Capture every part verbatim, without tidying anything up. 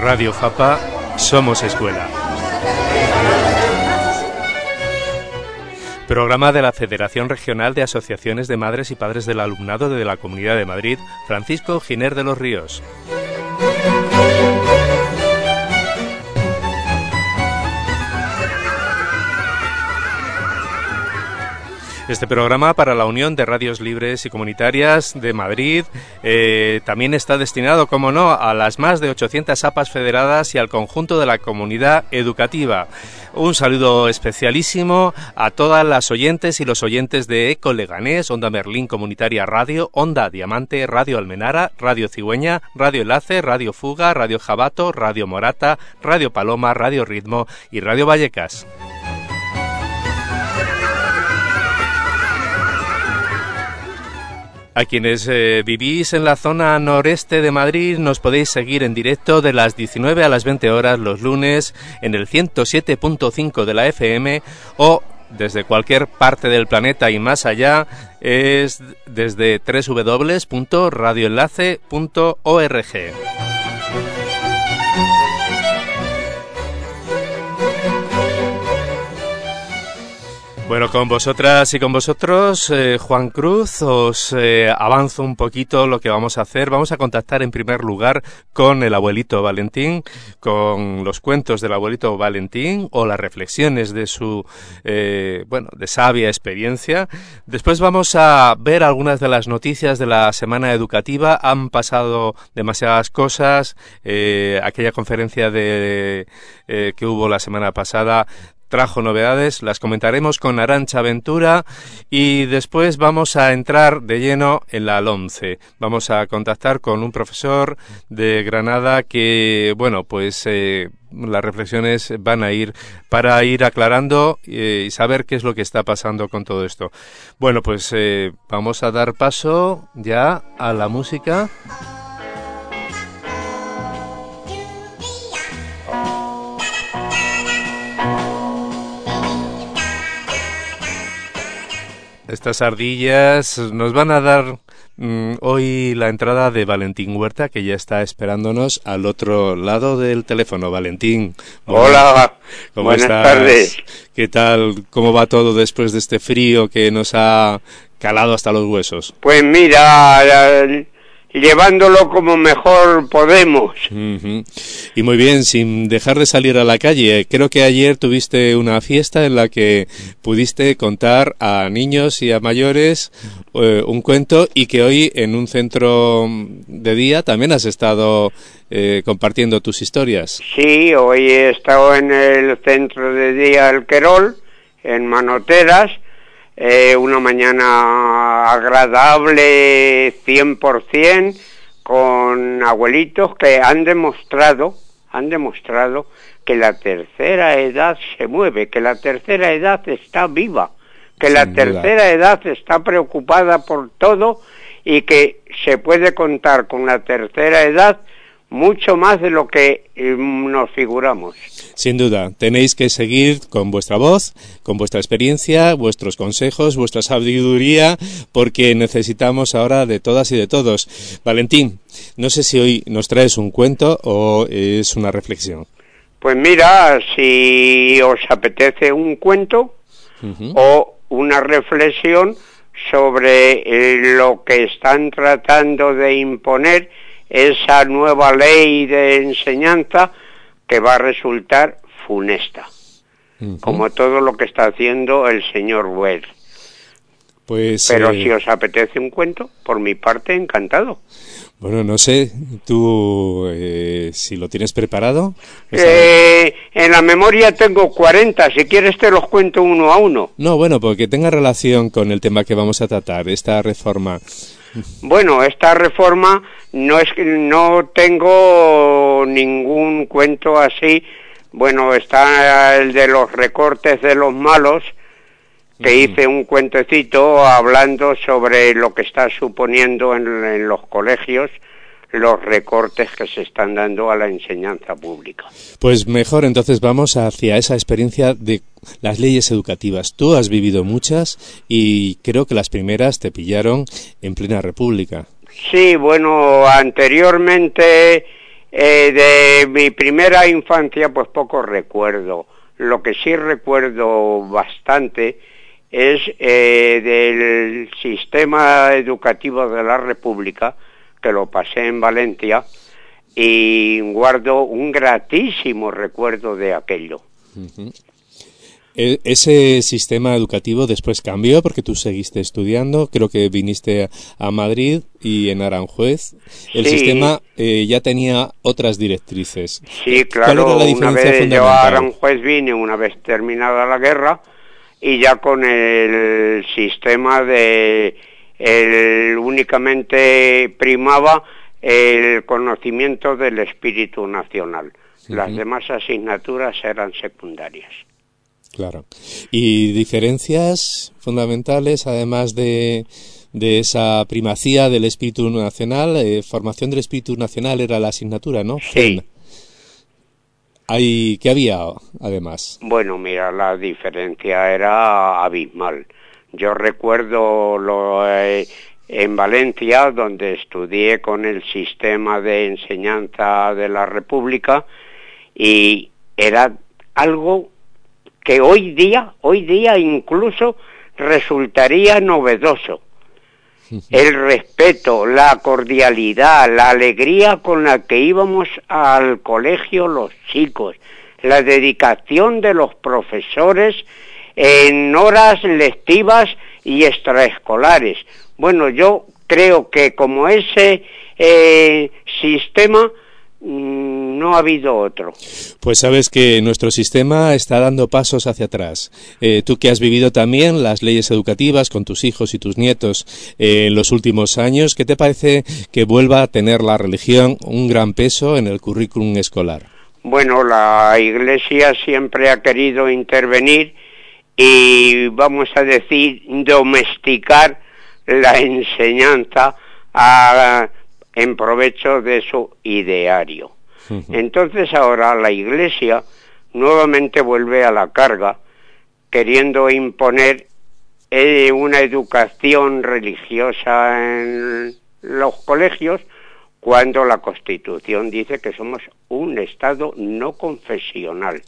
Radio Fapa, somos escuela. Programa de la Federación Regional de Asociaciones de Madres y Padres del Alumnado de la Comunidad de Madrid, Francisco Giner de los Ríos. Este programa para la Unión de Radios Libres y Comunitarias de Madrid eh, también está destinado, como no, a las más de ochocientas A P As federadas y al conjunto de la comunidad educativa. Un saludo especialísimo a todas las oyentes y los oyentes de Eco Leganés, Onda Merlín Comunitaria Radio, Onda Diamante, Radio Almenara, Radio Cigüeña, Radio Enlace, Radio Fuga, Radio Jabato, Radio Morata, Radio Paloma, Radio Ritmo y Radio Vallecas. A quienes eh, vivís en la zona noreste de Madrid nos podéis seguir en directo de las diecinueve a las veinte horas los lunes en el ciento siete punto cinco de la F M o desde cualquier parte del planeta y más allá es desde doble u doble u doble u punto radio enlace punto org. Bueno, con vosotras y con vosotros, eh, Juan Cruz, os eh, avanzo un poquito lo que vamos a hacer. Vamos a contactar en primer lugar con el abuelito Valentín, con los cuentos del abuelito Valentín o las reflexiones de su, eh, bueno, de sabia experiencia. Después vamos a ver algunas de las noticias de la semana educativa. Han pasado demasiadas cosas. Eh, aquella conferencia de eh, que hubo la semana pasada trajo novedades, las comentaremos con Arantxa Ventura y después vamos a entrar de lleno en la LOMCE. Vamos a contactar con un profesor de Granada que, bueno, pues eh, las reflexiones van a ir para ir aclarando eh, y saber qué es lo que está pasando con todo esto. Bueno, pues eh, vamos a dar paso ya a la música. Estas ardillas nos van a dar mm, hoy la entrada de Valentín Huerta, que ya está esperándonos al otro lado del teléfono. Valentín. Hola, ¿cómo buenas estás? tardes. ¿Qué tal? ¿Cómo va todo después de este frío que nos ha calado hasta los huesos? Pues mira, llevándolo como mejor podemos. Uh-huh. Y muy bien, sin dejar de salir a la calle. Creo que ayer tuviste una fiesta en la que pudiste contar a niños y a mayores eh, un cuento y que hoy en un centro de día también has estado eh, compartiendo tus historias. Sí, hoy he estado en el centro de día El Querol, en Manoteras. Eh, una mañana agradable cien por ciento con abuelitos que han demostrado, han demostrado que la tercera edad se mueve, que la tercera edad está viva, que Sin la duda. tercera edad está preocupada por todo y que se puede contar con la tercera edad mucho más de lo que eh, nos figuramos. Sin duda, tenéis que seguir con vuestra voz, con vuestra experiencia, vuestros consejos, vuestra sabiduría, porque necesitamos ahora de todas y de todos. Valentín, no sé si hoy nos traes un cuento o es una reflexión. Pues mira, si os apetece un cuento uh-huh. o una reflexión sobre eh, lo que están tratando de imponer, esa nueva ley de enseñanza que va a resultar funesta, uh-huh. como todo lo que está haciendo el señor Wert. Pues, Pero eh... si os apetece un cuento, por mi parte, encantado. Bueno, no sé, tú eh, si lo tienes preparado. Eh, en la memoria tengo cuarenta, si quieres te los cuento uno a uno. No, bueno, porque tenga relación con el tema que vamos a tratar, esta reforma. Bueno, esta reforma no es que no tengo ningún cuento así. Bueno, está el de los recortes de los malos, que uh-huh. hice un cuentecito hablando sobre lo que está suponiendo en, en los colegios los recortes que se están dando a la enseñanza pública. Pues mejor, entonces vamos hacia esa experiencia de las leyes educativas. Tú has vivido muchas y creo que las primeras te pillaron en plena república. Sí, bueno, anteriormente Eh, de mi primera infancia, pues poco recuerdo. Lo que sí recuerdo bastante es eh, del sistema educativo de la República, que lo pasé en Valencia, y guardo un gratísimo recuerdo de aquello. Uh-huh. Ese sistema educativo después cambió porque tú seguiste estudiando, creo que viniste a Madrid y en Aranjuez el sí. sistema eh, ya tenía otras directrices. Sí, claro, ¿cuál era la diferencia una vez yo a Aranjuez vine una vez terminada la guerra y ya con el sistema de el únicamente primaba el conocimiento del espíritu nacional. Uh-huh. Las demás asignaturas eran secundarias. Claro. ¿Y diferencias fundamentales, además de, de esa primacía del espíritu nacional? Eh, formación del espíritu nacional era la asignatura, ¿no? Sí. ¿Hay, ¿Qué había, además? Bueno, mira, la diferencia era abismal. Yo recuerdo lo, eh, en Valencia, donde estudié con el sistema de enseñanza de la República, y era algo que hoy día, hoy día incluso resultaría novedoso. El respeto, la cordialidad, la alegría con la que íbamos al colegio los chicos, la dedicación de los profesores en horas lectivas y extraescolares. Bueno, yo creo que como ese eh, sistema no ha habido otro. Pues sabes que nuestro sistema está dando pasos hacia atrás. Eh, tú que has vivido también las leyes educativas con tus hijos y tus nietos eh, en los últimos años, ¿qué te parece que vuelva a tener la religión un gran peso en el currículum escolar? Bueno, la Iglesia siempre ha querido intervenir y, vamos a decir, domesticar la enseñanza a en provecho de su ideario. Uh-huh. Entonces ahora la Iglesia nuevamente vuelve a la carga, queriendo imponer eh, una educación religiosa en los colegios, cuando la Constitución dice que somos un Estado no confesional.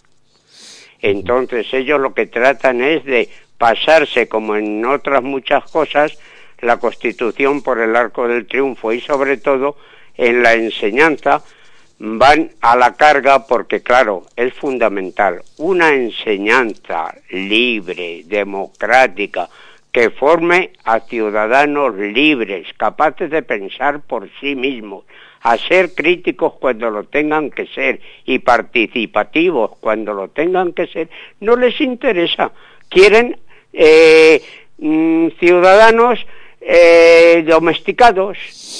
Entonces ellos lo que tratan es de pasarse, como en otras muchas cosas, la Constitución por el arco del triunfo, y sobre todo en la enseñanza van a la carga porque, claro, es fundamental una enseñanza libre, democrática, que forme a ciudadanos libres, capaces de pensar por sí mismos, a ser críticos cuando lo tengan que ser y participativos cuando lo tengan que ser. No les interesa, quieren eh, mm, ciudadanos Eh, domesticados.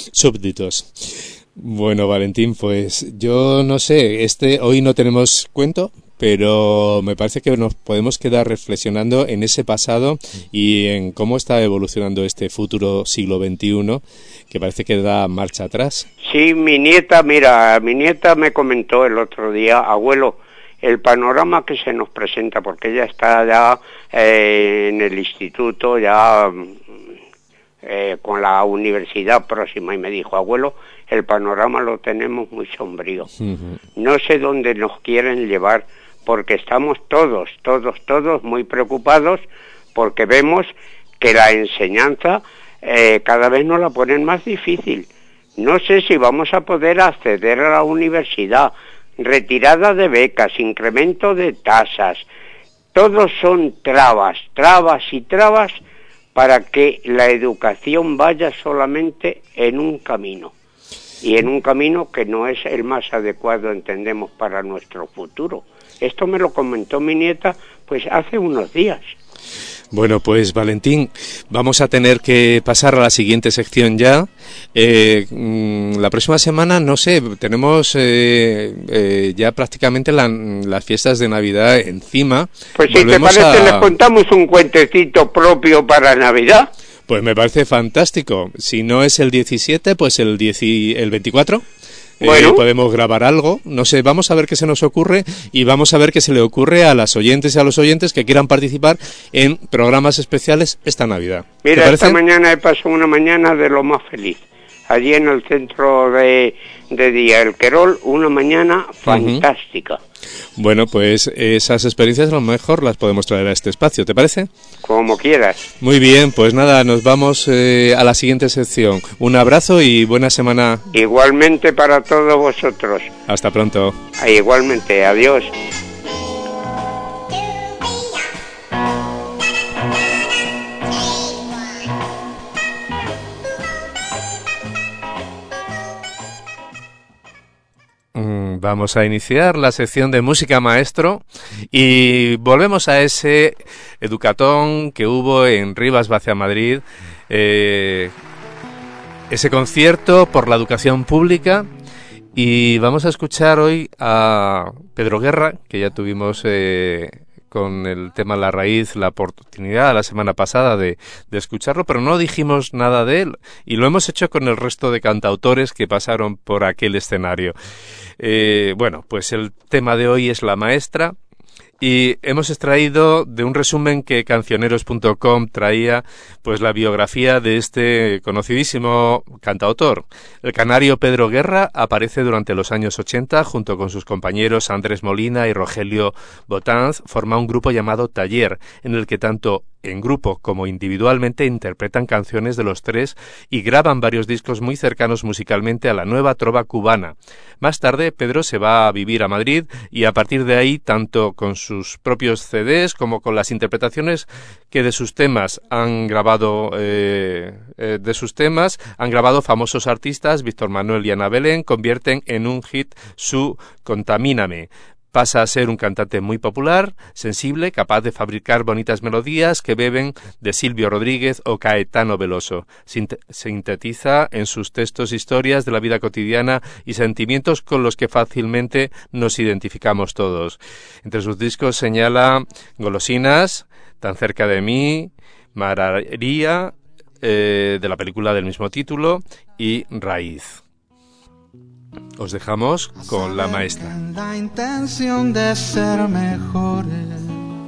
Súbditos. Bueno, Valentín, pues yo no sé, este hoy no tenemos cuento, pero me parece que nos podemos quedar reflexionando en ese pasado y en cómo está evolucionando este futuro siglo veintiuno, que parece que da marcha atrás. Sí, mi nieta, mira, mi nieta me comentó el otro día, abuelo, el panorama que se nos presenta, porque ella está ya eh, en el instituto, ya Eh, con la universidad próxima, y me dijo, abuelo, el panorama lo tenemos muy sombrío. Uh-huh. No sé dónde nos quieren llevar, porque estamos todos, todos, todos muy preocupados, porque vemos que la enseñanza eh, cada vez nos la ponen más difícil. No sé si vamos a poder acceder a la universidad, retirada de becas, incremento de tasas, todos son trabas, trabas y trabas, para que la educación vaya solamente en un camino, y en un camino que no es el más adecuado, entendemos, para nuestro futuro. Esto me lo comentó mi nieta, pues hace unos días. Bueno, pues Valentín, vamos a tener que pasar a la siguiente sección ya. Eh, la próxima semana, no sé, tenemos eh, eh, ya prácticamente la, las fiestas de Navidad encima. Pues si te parece, a... les contamos un cuentecito propio para Navidad. Pues me parece fantástico. Si no es el diecisiete, pues el, diez, el veinticuatro. Bueno. Eh, podemos grabar algo, no sé, vamos a ver qué se nos ocurre y vamos a ver qué se le ocurre a las oyentes y a los oyentes que quieran participar en programas especiales esta Navidad. Mira, esta mañana he pasado una mañana de lo más feliz. allí en el centro de, de día El Querol, una mañana fantástica. Uh-huh. Bueno, pues esas experiencias a lo mejor las podemos traer a este espacio, ¿te parece? Como quieras. Muy bien, pues nada, nos vamos eh, a la siguiente sección. Un abrazo y buena semana. Igualmente para todos vosotros. Hasta pronto. Igualmente, adiós. Vamos a iniciar la sección de música maestro y volvemos a ese educatón que hubo en Rivas Vacia Madrid, eh, ese concierto por la educación pública, y vamos a escuchar hoy a Pedro Guerra, que ya tuvimos eh, con el tema La Raíz la oportunidad la semana pasada de, de escucharlo, pero no dijimos nada de él y lo hemos hecho con el resto de cantautores que pasaron por aquel escenario. Eh, bueno, pues el tema de hoy es La Maestra y hemos extraído de un resumen que cancioneros punto com traía pues la biografía de este conocidísimo cantautor. El canario Pedro Guerra aparece durante los años ochenta junto con sus compañeros Andrés Molina y Rogelio Botanz, forma un grupo llamado Taller, en el que tanto en grupo como individualmente interpretan canciones de los tres y graban varios discos muy cercanos musicalmente a la nueva trova cubana. Más tarde, Pedro se va a vivir a Madrid y a partir de ahí, tanto con sus propios C Ds como con las interpretaciones que de sus temas han grabado eh, eh, de sus temas han grabado famosos artistas, Víctor Manuel y Ana Belén, convierten en un hit su Contamíname. Pasa a ser un cantante muy popular, sensible, capaz de fabricar bonitas melodías que beben de Silvio Rodríguez o Caetano Veloso. Sint- sintetiza en sus textos historias de la vida cotidiana y sentimientos con los que fácilmente nos identificamos todos. Entre sus discos señala Golosinas, Tan cerca de mí, Mararía, eh, de la película del mismo título, y Raíz. Os dejamos con La Maestra. La intención de ser mejores,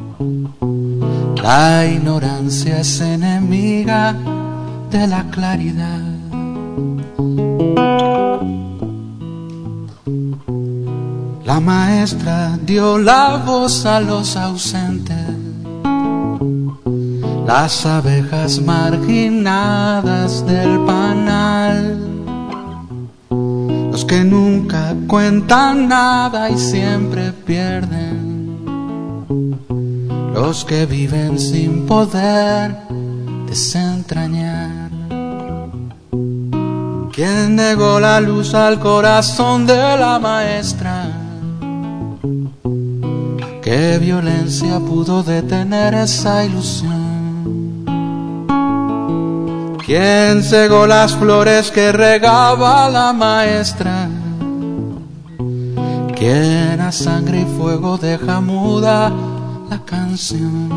la ignorancia es enemiga de la claridad. La maestra dio la voz a los ausentes, las abejas marginadas del panal, los que nunca cuentan nada y siempre pierden, los que viven sin poder desentrañar. ¿Quién negó la luz al corazón de la maestra? ¿Qué violencia pudo detener esa ilusión? ¿Quién cegó las flores que regaba la maestra? ¿Quién a sangre y fuego deja muda la canción?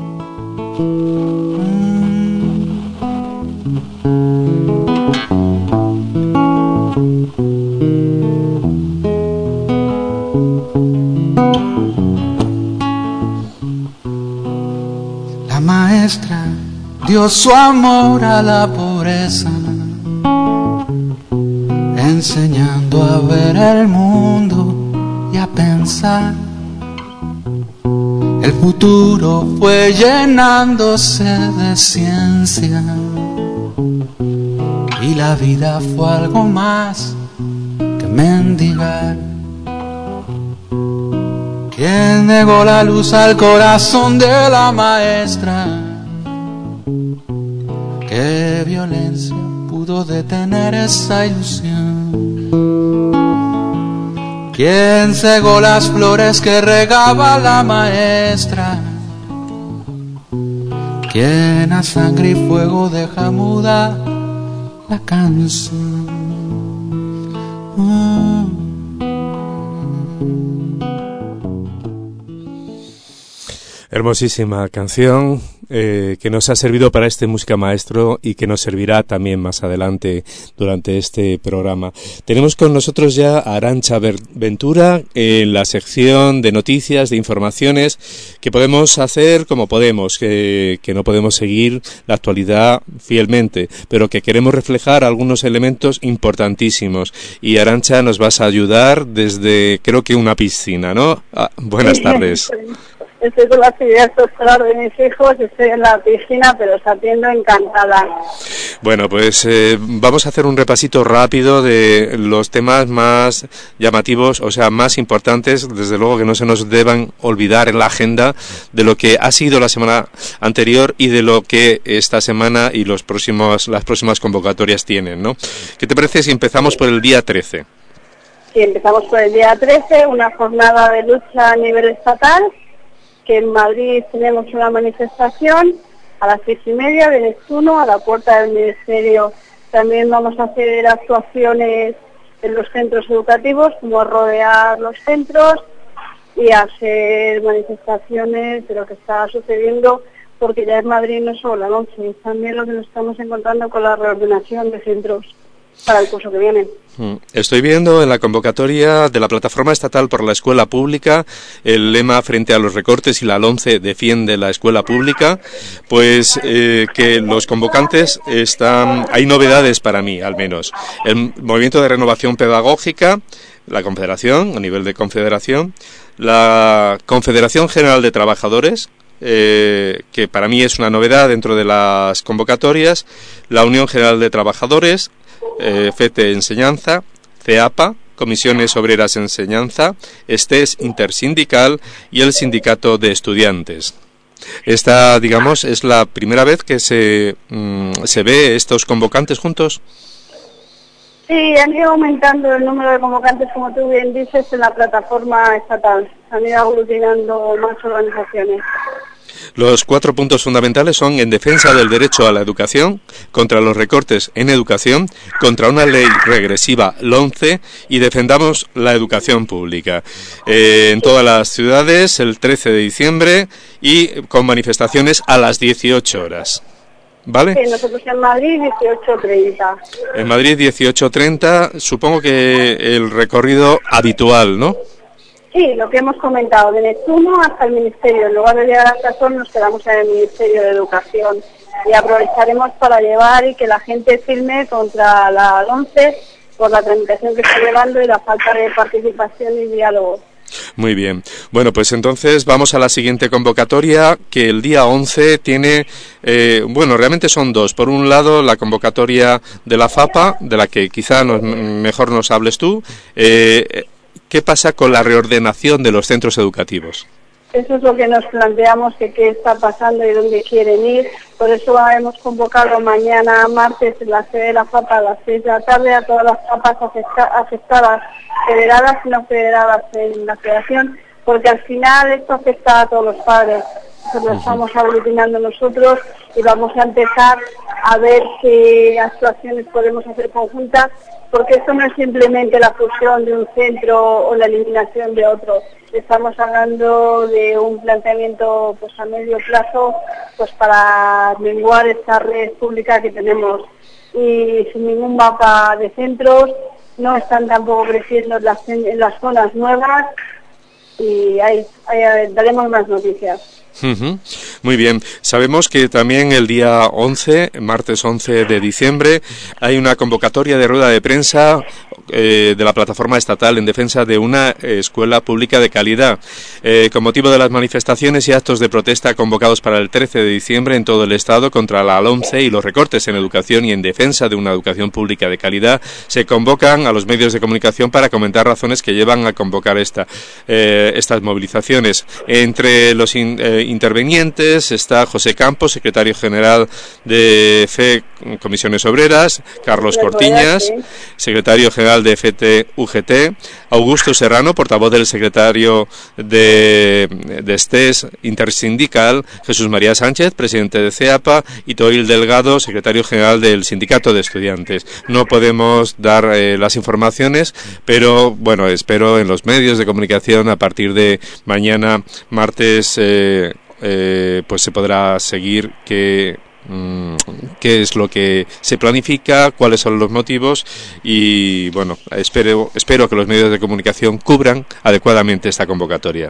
La maestra dio su amor a la pobreza, enseñando a ver el mundo y a pensar. El futuro fue llenándose de ciencia y la vida fue algo más que mendigar. ¿Quién negó la luz al corazón de la maestra? ¿Qué violencia pudo detener esa ilusión? ¿Quién cegó las flores que regaba la maestra? ¿Quién a sangre y fuego deja muda la canción? Mm. Hermosísima canción eh, que nos ha servido para este Música Maestro y que nos servirá también más adelante durante este programa. Tenemos con nosotros ya a Arantxa Ventura en la sección de noticias, de informaciones, que podemos hacer como podemos, que, que no podemos seguir la actualidad fielmente, pero que queremos reflejar algunos elementos importantísimos. Y Arantxa, nos vas a ayudar desde, creo que una piscina, ¿no? Ah, buenas tardes. Estoy con la actividad escolar de mis hijos, estoy en la piscina, pero os atiendo encantada. Bueno, pues eh, vamos a hacer un repasito rápido de los temas más llamativos, o sea, más importantes, desde luego que no se nos deban olvidar en la agenda, de lo que ha sido la semana anterior y de lo que esta semana y los próximos, las próximas convocatorias tienen, ¿no? ¿Qué te parece si empezamos por el día trece? Sí, empezamos por el día trece, una jornada de lucha a nivel estatal, que en Madrid tenemos una manifestación a las seis y media de Neptuno a la puerta del Ministerio. También vamos a hacer actuaciones en los centros educativos, como rodear los centros y hacer manifestaciones de lo que está sucediendo, porque ya en Madrid no es solo la noche, es también lo que nos estamos encontrando con la reordenación de centros para el curso que viene. Estoy viendo en la convocatoria de la Plataforma Estatal por la Escuela Pública el lema frente a los recortes y la LOMCE defiende la escuela pública, pues eh, que los convocantes están, hay novedades para mí al menos. El Movimiento de Renovación Pedagógica, la Confederación, a nivel de confederación, la Confederación General de Trabajadores, eh, que para mí es una novedad dentro de las convocatorias, la Unión General de Trabajadores, Eh, FETE Enseñanza, CEAPA, Comisiones Obreras Enseñanza, STES Intersindical y el Sindicato de Estudiantes. Esta, digamos, es la primera vez que se, mmm, se ve estos convocantes juntos. Sí, han ido aumentando el número de convocantes, como tú bien dices, en la plataforma estatal. Han ido aglutinando más organizaciones. Los cuatro puntos fundamentales son en defensa del derecho a la educación, contra los recortes en educación, contra una ley regresiva LOMCE y defendamos la educación pública. Eh, en todas las ciudades el trece de diciembre y con manifestaciones a las dieciocho horas. ¿Vale? Sí, nosotros en Madrid dieciocho treinta. En Madrid dieciocho treinta, supongo que el recorrido habitual, ¿no? Sí, lo que hemos comentado, de Neptuno hasta el Ministerio. En lugar de llegar hasta Sol, nos quedamos en el Ministerio de Educación. Y aprovecharemos para llevar y que la gente firme contra la LOMCE por la tramitación que está llevando y la falta de participación y diálogo. Muy bien. Bueno, pues entonces vamos a la siguiente convocatoria, que el día once tiene, eh, bueno, realmente son dos. Por un lado, la convocatoria de la FAPA, de la que quizá nos, mejor nos hables tú. Eh, ¿Qué pasa con la reordenación de los centros educativos? Eso es lo que nos planteamos, que qué está pasando y dónde quieren ir. Por eso hemos convocado mañana, martes, en la sede de la FAPA a las seis de la tarde a todas las FAPAs afecta, afectadas, federadas y no federadas en la federación, porque al final esto afecta a todos los padres. Entonces lo estamos aglutinando nosotros y vamos a empezar a ver qué actuaciones podemos hacer conjuntas, porque esto no es simplemente la fusión de un centro o la eliminación de otro. Estamos hablando de un planteamiento pues a medio plazo pues para menguar esta red pública que tenemos. Y sin ningún mapa de centros, no están tampoco creciendo en las, en las zonas nuevas y ahí, ahí daremos más noticias. Uh-huh. Muy bien. Sabemos que también el día once, martes once de diciembre, hay una convocatoria de rueda de prensa eh, de la Plataforma Estatal en defensa de una escuela pública de calidad. Eh, con motivo de las manifestaciones y actos de protesta convocados para el trece de diciembre en todo el Estado contra la LOMCE y los recortes en educación y en defensa de una educación pública de calidad, se convocan a los medios de comunicación para comentar razones que llevan a convocar esta, eh, estas movilizaciones. Entre los in, eh, intervenientes está José Campos, secretario general de F E Comisiones Obreras, Carlos Cortiñas, secretario general de F T U G T, Augusto Serrano, portavoz del secretario de, de STES Intersindical, Jesús María Sánchez, presidente de CEAPA, y Toil Delgado, secretario general del Sindicato de Estudiantes. No podemos dar eh, las informaciones, pero bueno, espero en los medios de comunicación a partir de mañana, martes eh, eh, pues se podrá seguir qué, mm, qué es lo que se planifica, cuáles son los motivos y, bueno, espero, espero que los medios de comunicación cubran adecuadamente esta convocatoria.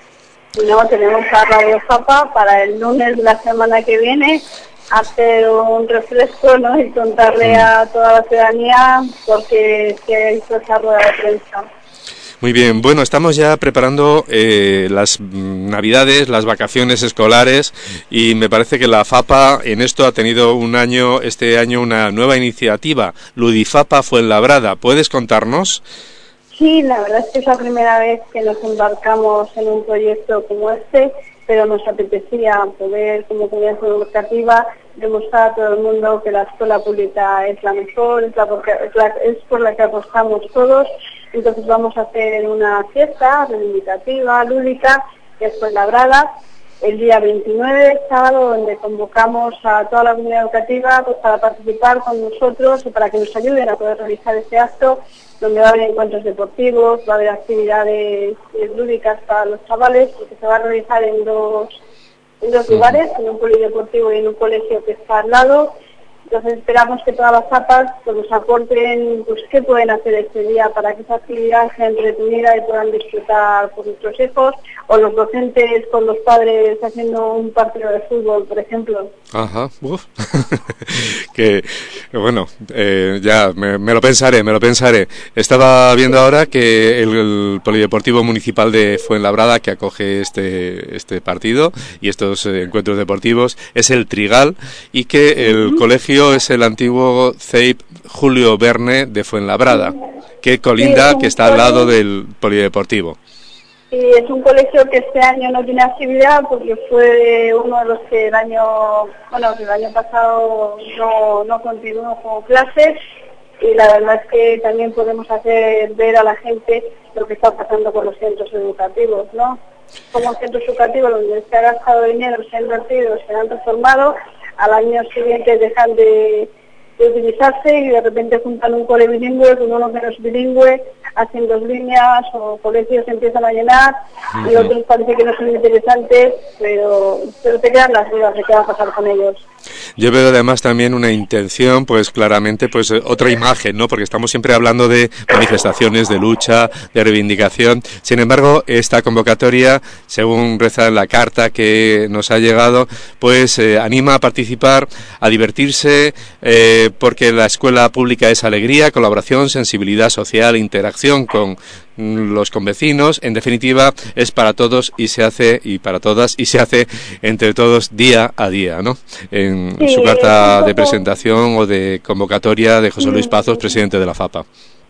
No, tenemos a Radio Fapa para el lunes de la semana que viene hacer un refresco, ¿no? Y contarle a toda la ciudadanía porque se hizo esa rueda de prensa. Muy bien, bueno, estamos ya preparando eh, las navidades, las vacaciones escolares y me parece que la Fapa en esto ha tenido un año, este año una nueva iniciativa, Ludifapa Fuenlabrada. ¿Puedes contarnos? Sí, la verdad es que es la primera vez que nos embarcamos en un proyecto como este, pero nos apetecía poder, como comunidad educativa, demostrar a todo el mundo que la escuela pública es la mejor, es, la porque, es, la, es por la que apostamos todos. Entonces vamos a hacer una fiesta reivindicativa, lúdica, que es Fuenlabrada, el día veintinueve, sábado, donde convocamos a toda la comunidad educativa pues, para participar con nosotros y para que nos ayuden a poder realizar este acto, donde va a haber encuentros deportivos, va a haber actividades lúdicas para los chavales, porque se va a realizar en dos, en dos lugares, en un polideportivo y en un colegio que está al lado. Entonces esperamos que todas las Fapas pues, nos aporten pues, qué pueden hacer este día para que esa actividad sea entretenida y puedan disfrutar por nuestros hijos, o los docentes con los padres haciendo un partido de fútbol, por ejemplo. Ajá, uf. Que bueno, eh, ya me, me lo pensaré, me lo pensaré. Estaba viendo ahora que el, el Polideportivo Municipal de Fuenlabrada, que acoge este este partido y estos eh, encuentros deportivos, es el Trigal, y que el uh-huh. colegio es el antiguo C E I P Julio Verne de Fuenlabrada, que colinda, sí, que está al lado del Polideportivo. Sí, es un colegio que este año no tiene actividad porque fue uno de los que el año, bueno, el año pasado no, no continuó con clases, y la verdad es que también podemos hacer ver a la gente lo que está pasando con los centros educativos, ¿no? Como centros educativos donde se ha gastado dinero, se han invertido, se han transformado, al año siguiente dejan de, de utilizarse y de repente juntan un cole bilingüe con uno menos bilingüe, hacen dos líneas o colegios se empiezan a llenar uh-huh. y otros parece que no son interesantes, pero, pero te quedan las dudas de qué va a pasar con ellos. Yo veo además también una intención, pues claramente, pues otra imagen, ¿no? Porque estamos siempre hablando de manifestaciones, de lucha, de reivindicación. Sin embargo, esta convocatoria, según reza la carta que nos ha llegado, pues eh, anima a participar, a divertirse, eh, porque la escuela pública es alegría, colaboración, sensibilidad social, interacción con los convecinos. En definitiva, es para todos y se hace, y para todas, y se hace entre todos día a día, ¿no? En sí, su carta de presentación o de convocatoria de José Luis Pazos, presidente de la Fapa.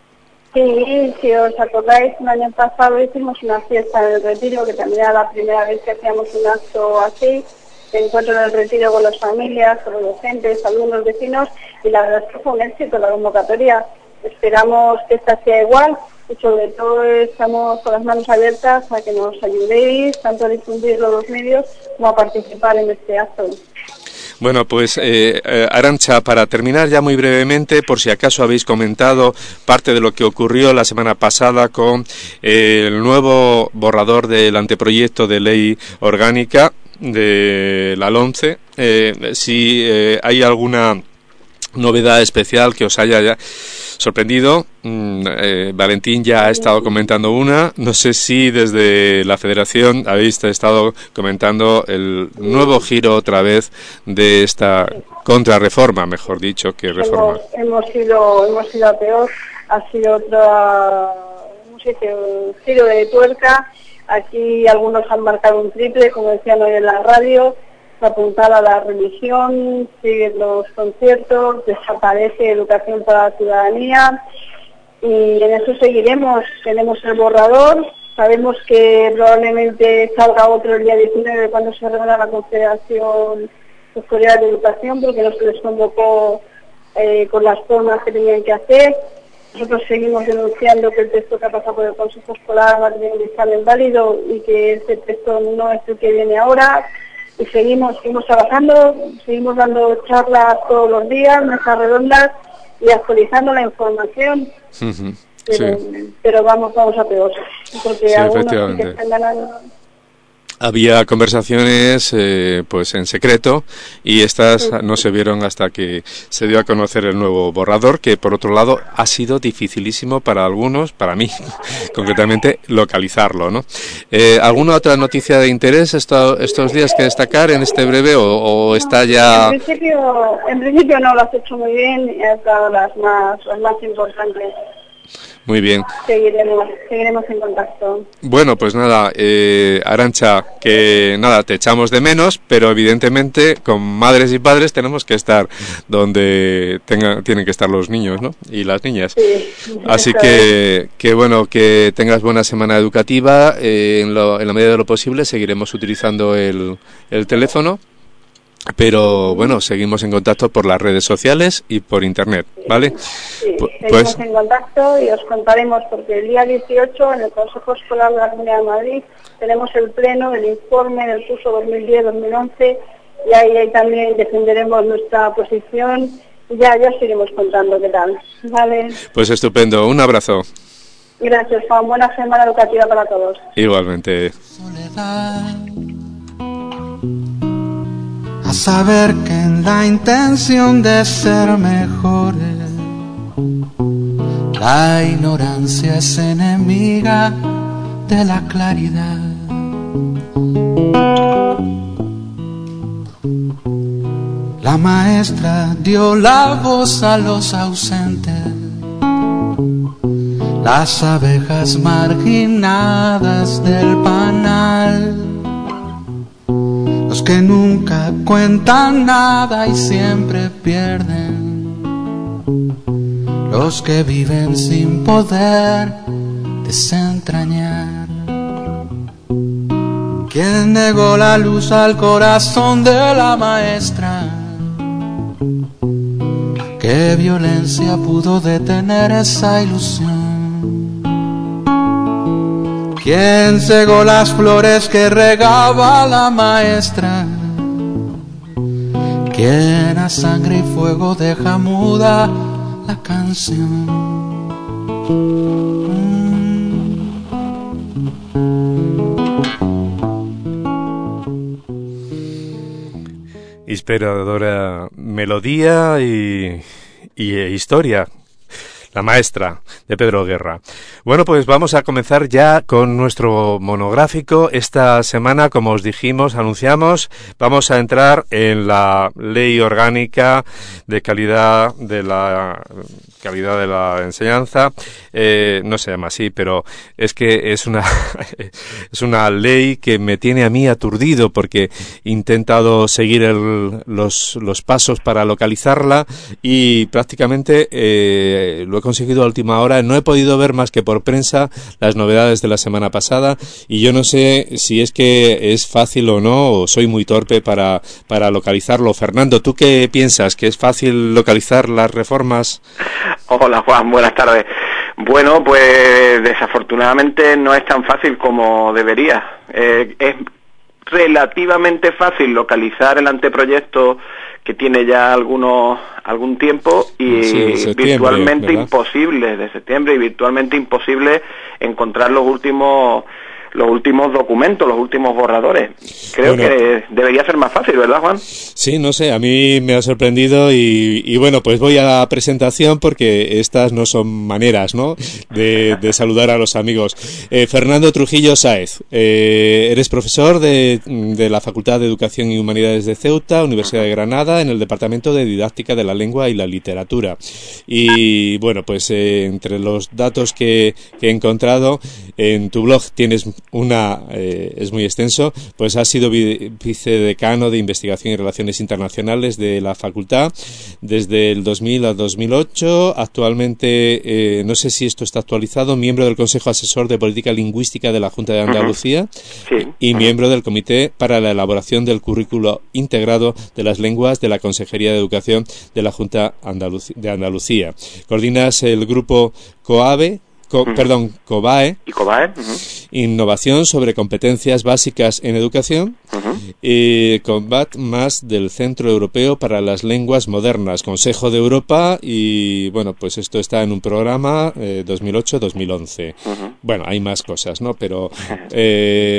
Sí, si os acordáis, el año pasado hicimos una fiesta en el Retiro, que también era la primera vez que hacíamos un acto así, de encuentro en el Retiro con las familias, con los docentes, alumnos, vecinos, y la verdad es que fue un éxito la convocatoria. Esperamos que esta sea igual, y sobre todo estamos con las manos abiertas a que nos ayudéis tanto a difundirlo en los medios como a participar en este acto. Bueno, pues eh, eh, Arantxa, para terminar ya muy brevemente, por si acaso habéis comentado parte de lo que ocurrió la semana pasada con eh, el nuevo borrador del anteproyecto de ley orgánica de la LOMCE, eh, si eh, hay alguna novedad especial que os haya ya sorprendido. mm, eh, Valentín ya ha estado comentando una, no sé si desde la Federación habéis estado comentando el nuevo giro otra vez de esta contrarreforma, mejor dicho, que reforma. Hemos, hemos ido hemos ido a peor, ha sido otra, no sé, un giro de tuerca. Aquí algunos han marcado un triple, como decían hoy en la radio, se apuntala a la religión, siguen los conciertos, desaparece educación para la ciudadanía, y en eso seguiremos. Tenemos el borrador, sabemos que probablemente salga otro el día diecinueve cuando se reúna la Confederación Sectorial de Educación, porque no se les convocó eh, con las formas que tenían que hacer. Nosotros seguimos denunciando que el texto que ha pasado por el Consejo Escolar va a tener un dictamen válido y que ese texto no es el que viene ahora. Y seguimos, seguimos trabajando, seguimos dando charlas todos los días, mesas redondas y actualizando la información. Uh-huh. Pero, sí. pero vamos, vamos a peor. Porque sí, algunos sí que están ganando. había conversaciones eh, pues en secreto, y estas no se vieron hasta que se dio a conocer el nuevo borrador, que por otro lado ha sido dificilísimo para algunos, para mí concretamente, localizarlo, ¿no? Eh, ¿Alguna otra noticia de interés esto, estos días que destacar en este breve, o, o está ya...? En principio, en principio no, lo has hecho muy bien y has dado las más, las más importantes. Muy bien. Seguiremos, seguiremos en contacto. Bueno, pues nada, eh, Arantxa, que nada, te echamos de menos, pero evidentemente con madres y padres tenemos que estar donde tenga, tienen que estar los niños, ¿no? Y las niñas. Sí, así que, que bueno, que tengas buena semana educativa. Eh, en, lo, en la medida de lo posible seguiremos utilizando el, el teléfono. Pero bueno, seguimos en contacto por las redes sociales y por internet, ¿vale? Sí, P- seguimos pues en contacto y os contaremos, porque el día dieciocho en el Consejo Escolar de la Comunidad de Madrid tenemos el pleno del informe del curso dos mil diez dos mil once, y ahí, ahí también defenderemos nuestra posición y ya, ya os iremos contando qué tal, ¿vale? Pues estupendo, un abrazo. Gracias, Juan, buena semana educativa para todos. Igualmente. Soledad. A saber que en la intención de ser mejores, la ignorancia es enemiga de la claridad. La maestra dio la voz a los ausentes, las abejas marginadas del panal, los que nunca cuentan nada y siempre pierden, los que viven sin poder desentrañar. ¿Quién negó la luz al corazón de la maestra? ¿Qué violencia pudo detener esa ilusión? ¿Quién cegó las flores que regaba la maestra? ¿Quién a sangre y fuego deja muda la canción? Inspiradora melodía y, y eh, historia. La maestra, de Pedro Guerra. Bueno, pues vamos a comenzar ya con nuestro monográfico. Esta semana, como os dijimos, anunciamos, vamos a entrar en la Ley Orgánica de Calidad de la calidad de la enseñanza. Eh, no se llama así, pero es que es una es una ley que me tiene a mí aturdido, porque he intentado seguir el, los, los pasos para localizarla y prácticamente eh, lo he conseguido a última hora. No he podido ver más que por prensa las novedades de la semana pasada, y yo no sé si es que es fácil o no, o soy muy torpe para, para localizarlo. Fernando, ¿tú qué piensas? ¿Que es fácil localizar las reformas? Hola, Juan, buenas tardes. Bueno, pues desafortunadamente no es tan fácil como debería. Eh, es relativamente fácil localizar el anteproyecto, que tiene ya algunos algún tiempo, y sí, virtualmente ¿verdad? Imposible, de septiembre, y virtualmente imposible encontrar los últimos los últimos documentos, los últimos borradores. Creo bueno, que debería ser más fácil, ¿verdad, Juan? Sí, no sé, a mí me ha sorprendido y, y bueno, pues voy a la presentación, porque estas no son maneras, ¿no?, de, de saludar a los amigos. Eh, Fernando Trujillo Sáez, eh, eres profesor de, de la Facultad de Educación y Humanidades de Ceuta, Universidad de Granada, en el Departamento de Didáctica de la Lengua y la Literatura. Y bueno, pues eh, entre los datos que, que he encontrado, en tu blog tienes una, eh, es muy extenso, pues has sido vi- vicedecano de Investigación y Relaciones Internacionales de la facultad desde el dos mil a dos mil ocho, actualmente, eh, no sé si esto está actualizado, miembro del Consejo Asesor de Política Lingüística de la Junta de Andalucía, uh-huh. sí. y miembro del Comité para la elaboración del currículo integrado de las lenguas de la Consejería de Educación de la Junta Andaluc- de Andalucía. Coordinas el grupo COABE, Co, uh-huh. perdón, COBAE, ¿Y COBAE? Uh-huh. Innovación sobre competencias básicas en educación, uh-huh. y COMBAT más del Centro Europeo para las Lenguas Modernas, Consejo de Europa, y bueno, pues esto está en un programa eh, dos mil ocho dos mil once. Uh-huh. Bueno, hay más cosas, ¿no? Pero eh,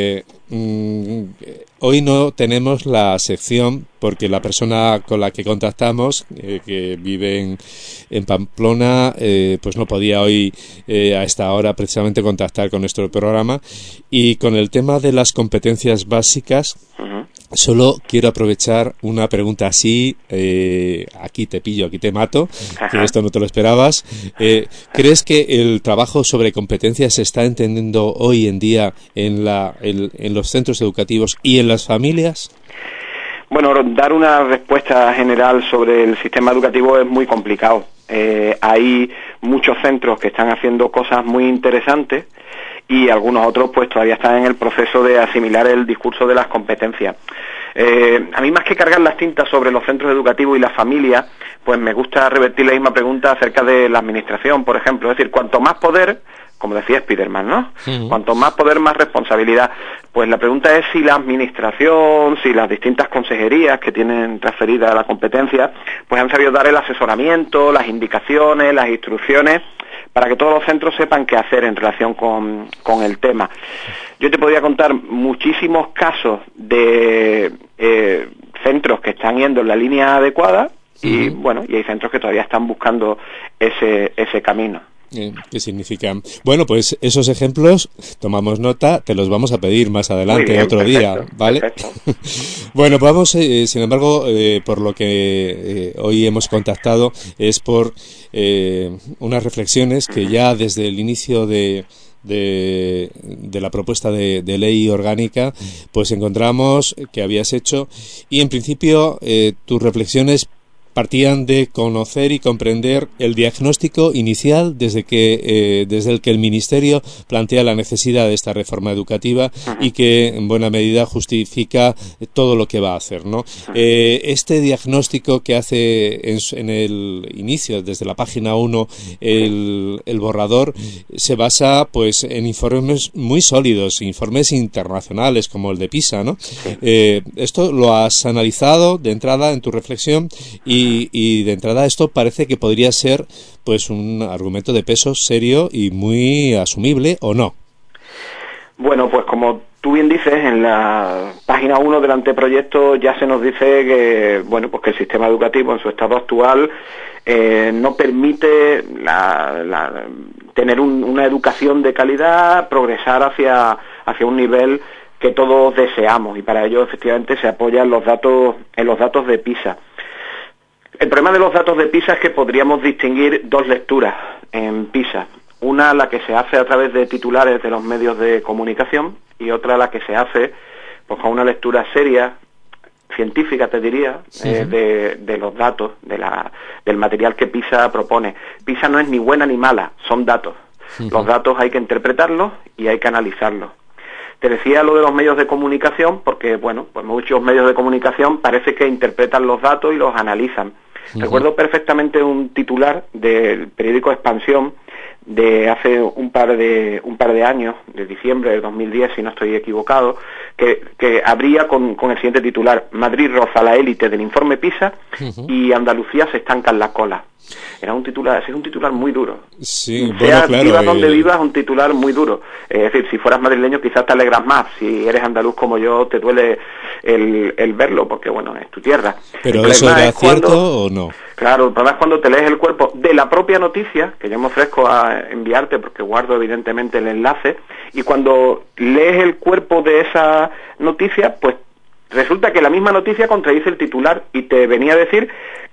mm, hoy no tenemos la sección porque la persona con la que contactamos, eh, que vive en, en Pamplona, eh, pues no podía hoy eh, a esta hora precisamente contactar con nuestro programa. Y con el tema de las competencias básicas, uh-huh. solo quiero aprovechar una pregunta así, eh, aquí te pillo, aquí te mato, uh-huh. que esto no te lo esperabas. Eh, ¿Crees que el trabajo sobre competencias se está entendiendo hoy en día en, la, en, en los centros educativos y en las familias? Bueno, dar una respuesta general sobre el sistema educativo es muy complicado. Eh, hay muchos centros que están haciendo cosas muy interesantes y algunos otros pues todavía están en el proceso de asimilar el discurso de las competencias. Eh, a mí, más que cargar las tintas sobre los centros educativos y las familias, pues me gusta revertir la misma pregunta acerca de la administración, por ejemplo. Es decir, cuanto más poder, como decía Spiderman, ¿no? Sí. Cuanto más poder, más responsabilidad. Pues la pregunta es si la administración, si las distintas consejerías que tienen transferida la competencia, pues han sabido dar el asesoramiento, las indicaciones, las instrucciones, para que todos los centros sepan qué hacer en relación con, con el tema. Yo te podría contar muchísimos casos de eh, centros que están yendo en la línea adecuada y, uh-huh. bueno, y hay centros que todavía están buscando ese, ese camino. ¿Qué significa? Bueno, pues esos ejemplos tomamos nota, te los vamos a pedir más adelante, bien, otro perfecto, día, ¿vale? Bueno, vamos, eh, sin embargo, eh, por lo que eh, hoy hemos contactado es por eh, unas reflexiones que ya desde el inicio de De, de la propuesta de, de ley orgánica pues encontramos que habías hecho y en principio eh, tus reflexiones partían de conocer y comprender el diagnóstico inicial desde que eh, desde el que el Ministerio plantea la necesidad de esta reforma educativa y que en buena medida justifica todo lo que va a hacer, ¿no? Eh, este diagnóstico que hace en, en el inicio, desde la página uno, el, el borrador, se basa pues en informes muy sólidos, informes internacionales como el de PISA, ¿no? Eh, esto lo has analizado de entrada en tu reflexión y Y, y de entrada esto parece que podría ser pues un argumento de peso serio y muy asumible, ¿o no? Bueno, pues como tú bien dices, en la página uno del anteproyecto ya se nos dice que, bueno, pues que el sistema educativo en su estado actual eh, no permite la, la, tener un, una educación de calidad, progresar hacia, hacia un nivel que todos deseamos, y para ello efectivamente se apoya en los datos, en los datos de PISA. El problema de los datos de PISA es que podríamos distinguir dos lecturas en PISA. Una, la que se hace a través de titulares de los medios de comunicación, y otra, la que se hace pues con una lectura seria, científica te diría, sí, eh, de, de los datos, de la, del material que PISA propone. PISA no es ni buena ni mala, son datos. Sí. Los datos hay que interpretarlos y hay que analizarlos. Te decía lo de los medios de comunicación porque, bueno, pues muchos medios de comunicación parece que interpretan los datos y los analizan. Uh-huh. Recuerdo perfectamente un titular del periódico Expansión de hace un par de un par de años, de diciembre de dos mil diez, si no estoy equivocado, que, que abría con, con el siguiente titular: Madrid roza la élite del informe PISA uh-huh. y Andalucía se estanca en la cola. Era un titular, es un titular muy duro. Sí, bueno, sea, claro, vivas donde eh... vivas, un titular muy duro. Es decir, si fueras madrileño quizás te alegras más, si eres andaluz como yo te duele el, el verlo, porque bueno, es tu tierra. ¿Pero eso era cierto cuando, o no? Claro, el problema es cuando te lees el cuerpo de la propia noticia, que yo me ofrezco a enviarte porque guardo evidentemente el enlace, y cuando lees el cuerpo de esa noticia, pues resulta que la misma noticia contradice el titular y te venía a decir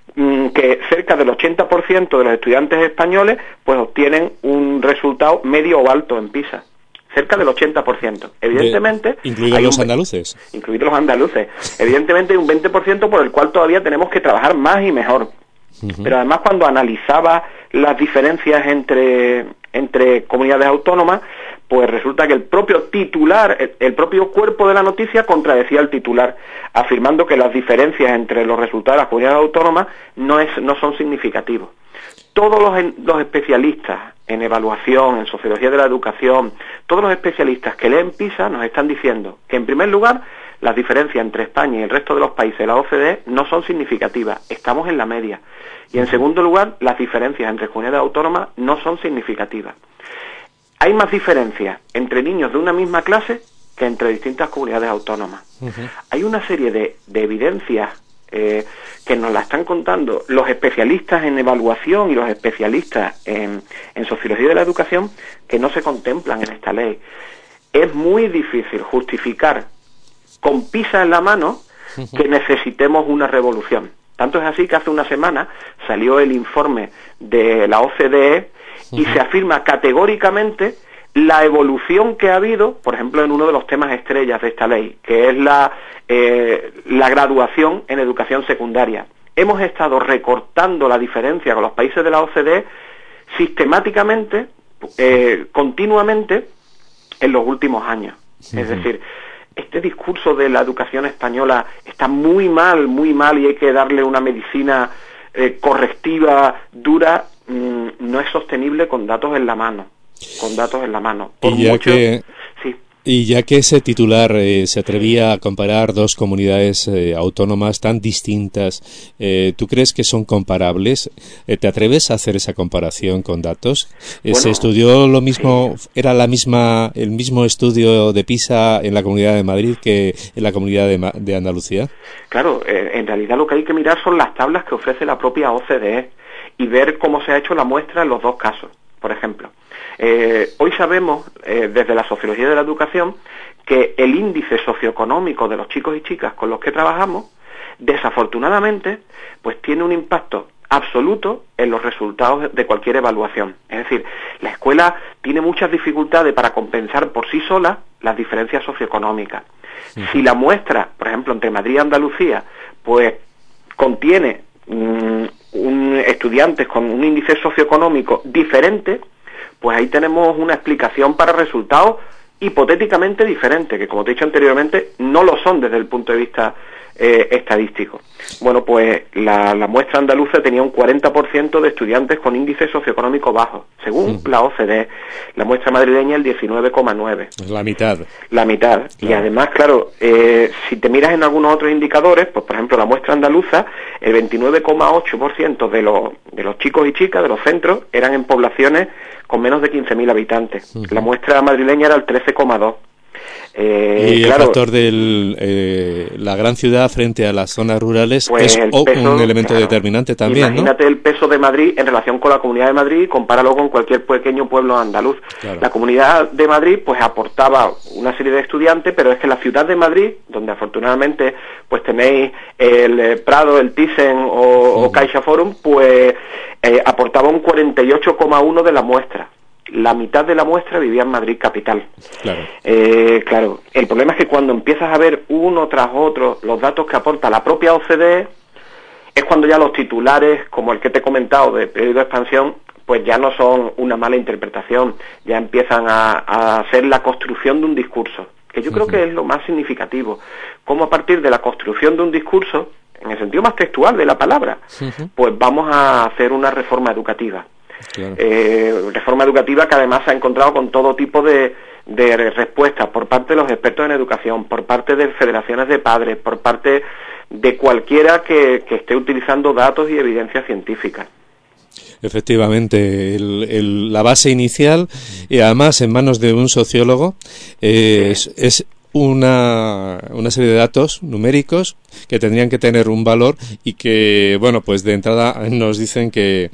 que cerca del ochenta por ciento de los estudiantes españoles pues obtienen un resultado medio o alto en PISA. Cerca del ochenta por ciento. Evidentemente... De, ¿Incluidos los un, andaluces? Incluidos los andaluces. Evidentemente hay un veinte por ciento por el cual todavía tenemos que trabajar más y mejor. Uh-huh. Pero además, cuando analizaba las diferencias entre, entre comunidades autónomas, pues resulta que el propio titular, el, el propio cuerpo de la noticia contradecía al titular, afirmando que las diferencias entre los resultados de las comunidades autónomas no, es, no son significativos. Todos los, los especialistas en evaluación, en sociología de la educación, todos los especialistas que leen PISA nos están diciendo que, en primer lugar, las diferencias entre España y el resto de los países de la O C D E no son significativas, estamos en la media. Y en segundo lugar, las diferencias entre comunidades autónomas no son significativas. Hay más diferencias entre niños de una misma clase que entre distintas comunidades autónomas. Uh-huh. Hay una serie de, de evidencias eh, que nos la están contando los especialistas en evaluación y los especialistas en, en sociología de la educación que no se contemplan en esta ley. Es muy difícil justificar con PISA en la mano que necesitemos una revolución. Tanto es así que hace una semana salió el informe de la O C D E y uh-huh. se afirma categóricamente la evolución que ha habido, por ejemplo, en uno de los temas estrellas de esta ley, que es la, eh, la graduación en educación secundaria. Hemos estado recortando la diferencia con los países de la O C D E sistemáticamente, eh, continuamente, en los últimos años. Uh-huh. Es decir, este discurso de la educación española está muy mal, muy mal, y hay que darle una medicina eh, correctiva, dura, mmm, no es sostenible con datos en la mano. Con datos en la mano. Por y, ya mucho, que, sí. y ya que ese titular eh, se atrevía a comparar dos comunidades eh, autónomas tan distintas, eh, ¿tú crees que son comparables? Eh, ¿Te atreves a hacer esa comparación con datos? Eh, bueno, ¿se estudió lo mismo, sí. era la misma, el mismo estudio de PISA en la Comunidad de Madrid que en la Comunidad de, de Andalucía? Claro, eh, en realidad lo que hay que mirar son las tablas que ofrece la propia O C D E y ver cómo se ha hecho la muestra en los dos casos, por ejemplo. Eh, hoy sabemos, eh, desde la sociología de la educación, que el índice socioeconómico de los chicos y chicas con los que trabajamos, desafortunadamente, pues tiene un impacto absoluto en los resultados de cualquier evaluación. Es decir, la escuela tiene muchas dificultades para compensar por sí sola las diferencias socioeconómicas. Sí. Si la muestra, por ejemplo, entre Madrid y Andalucía, pues contiene mmm, un, estudiantes con un índice socioeconómico diferente, pues ahí tenemos una explicación para resultados hipotéticamente diferentes, que como te he dicho anteriormente, no lo son desde el punto de vista eh, estadístico. Bueno, pues la, la muestra andaluza tenía un cuarenta por ciento de estudiantes con índice socioeconómico bajo, según uh-huh. la O C D E. La muestra madrileña el diecinueve coma nueve. La mitad. La mitad. Claro. Y además, claro, eh, si te miras en algunos otros indicadores, pues por ejemplo la muestra andaluza, el veintinueve coma ocho por ciento de los, de los chicos y chicas de los centros eran en poblaciones con menos de quince mil habitantes. Uh-huh. La muestra madrileña era el trece coma dos. Eh, y claro, el factor de eh, la gran ciudad frente a las zonas rurales pues es peso, un elemento claro, determinante también, imagínate, ¿no? El peso de Madrid en relación con la Comunidad de Madrid y compáralo con cualquier pequeño pueblo andaluz. Claro. La Comunidad de Madrid pues aportaba una serie de estudiantes, pero es que la ciudad de Madrid, donde afortunadamente pues tenéis el eh, Prado, el Thyssen o, uh-huh. o Caixa Forum, pues eh, aportaba un cuarenta y ocho coma uno de la muestra. La mitad de la muestra vivía en Madrid capital. Claro. Eh, claro, el problema es que cuando empiezas a ver uno tras otro los datos que aporta la propia O C D E, es cuando ya los titulares, como el que te he comentado de periodo de expansión, pues ya no son una mala interpretación, ya empiezan a, a ser la construcción de un discurso, que yo uh-huh. creo que es lo más significativo, cómo a partir de la construcción de un discurso, en el sentido más textual de la palabra, uh-huh. pues vamos a hacer una reforma educativa. Claro. Eh, reforma educativa que además se ha encontrado con todo tipo de, de respuestas por parte de los expertos en educación, por parte de federaciones de padres, por parte de cualquiera que, que esté utilizando datos y evidencias científicas. Efectivamente, el, el, la base inicial, y además en manos de un sociólogo, eh, sí. es, es una, una serie de datos numéricos que tendrían que tener un valor y que, bueno, pues de entrada nos dicen que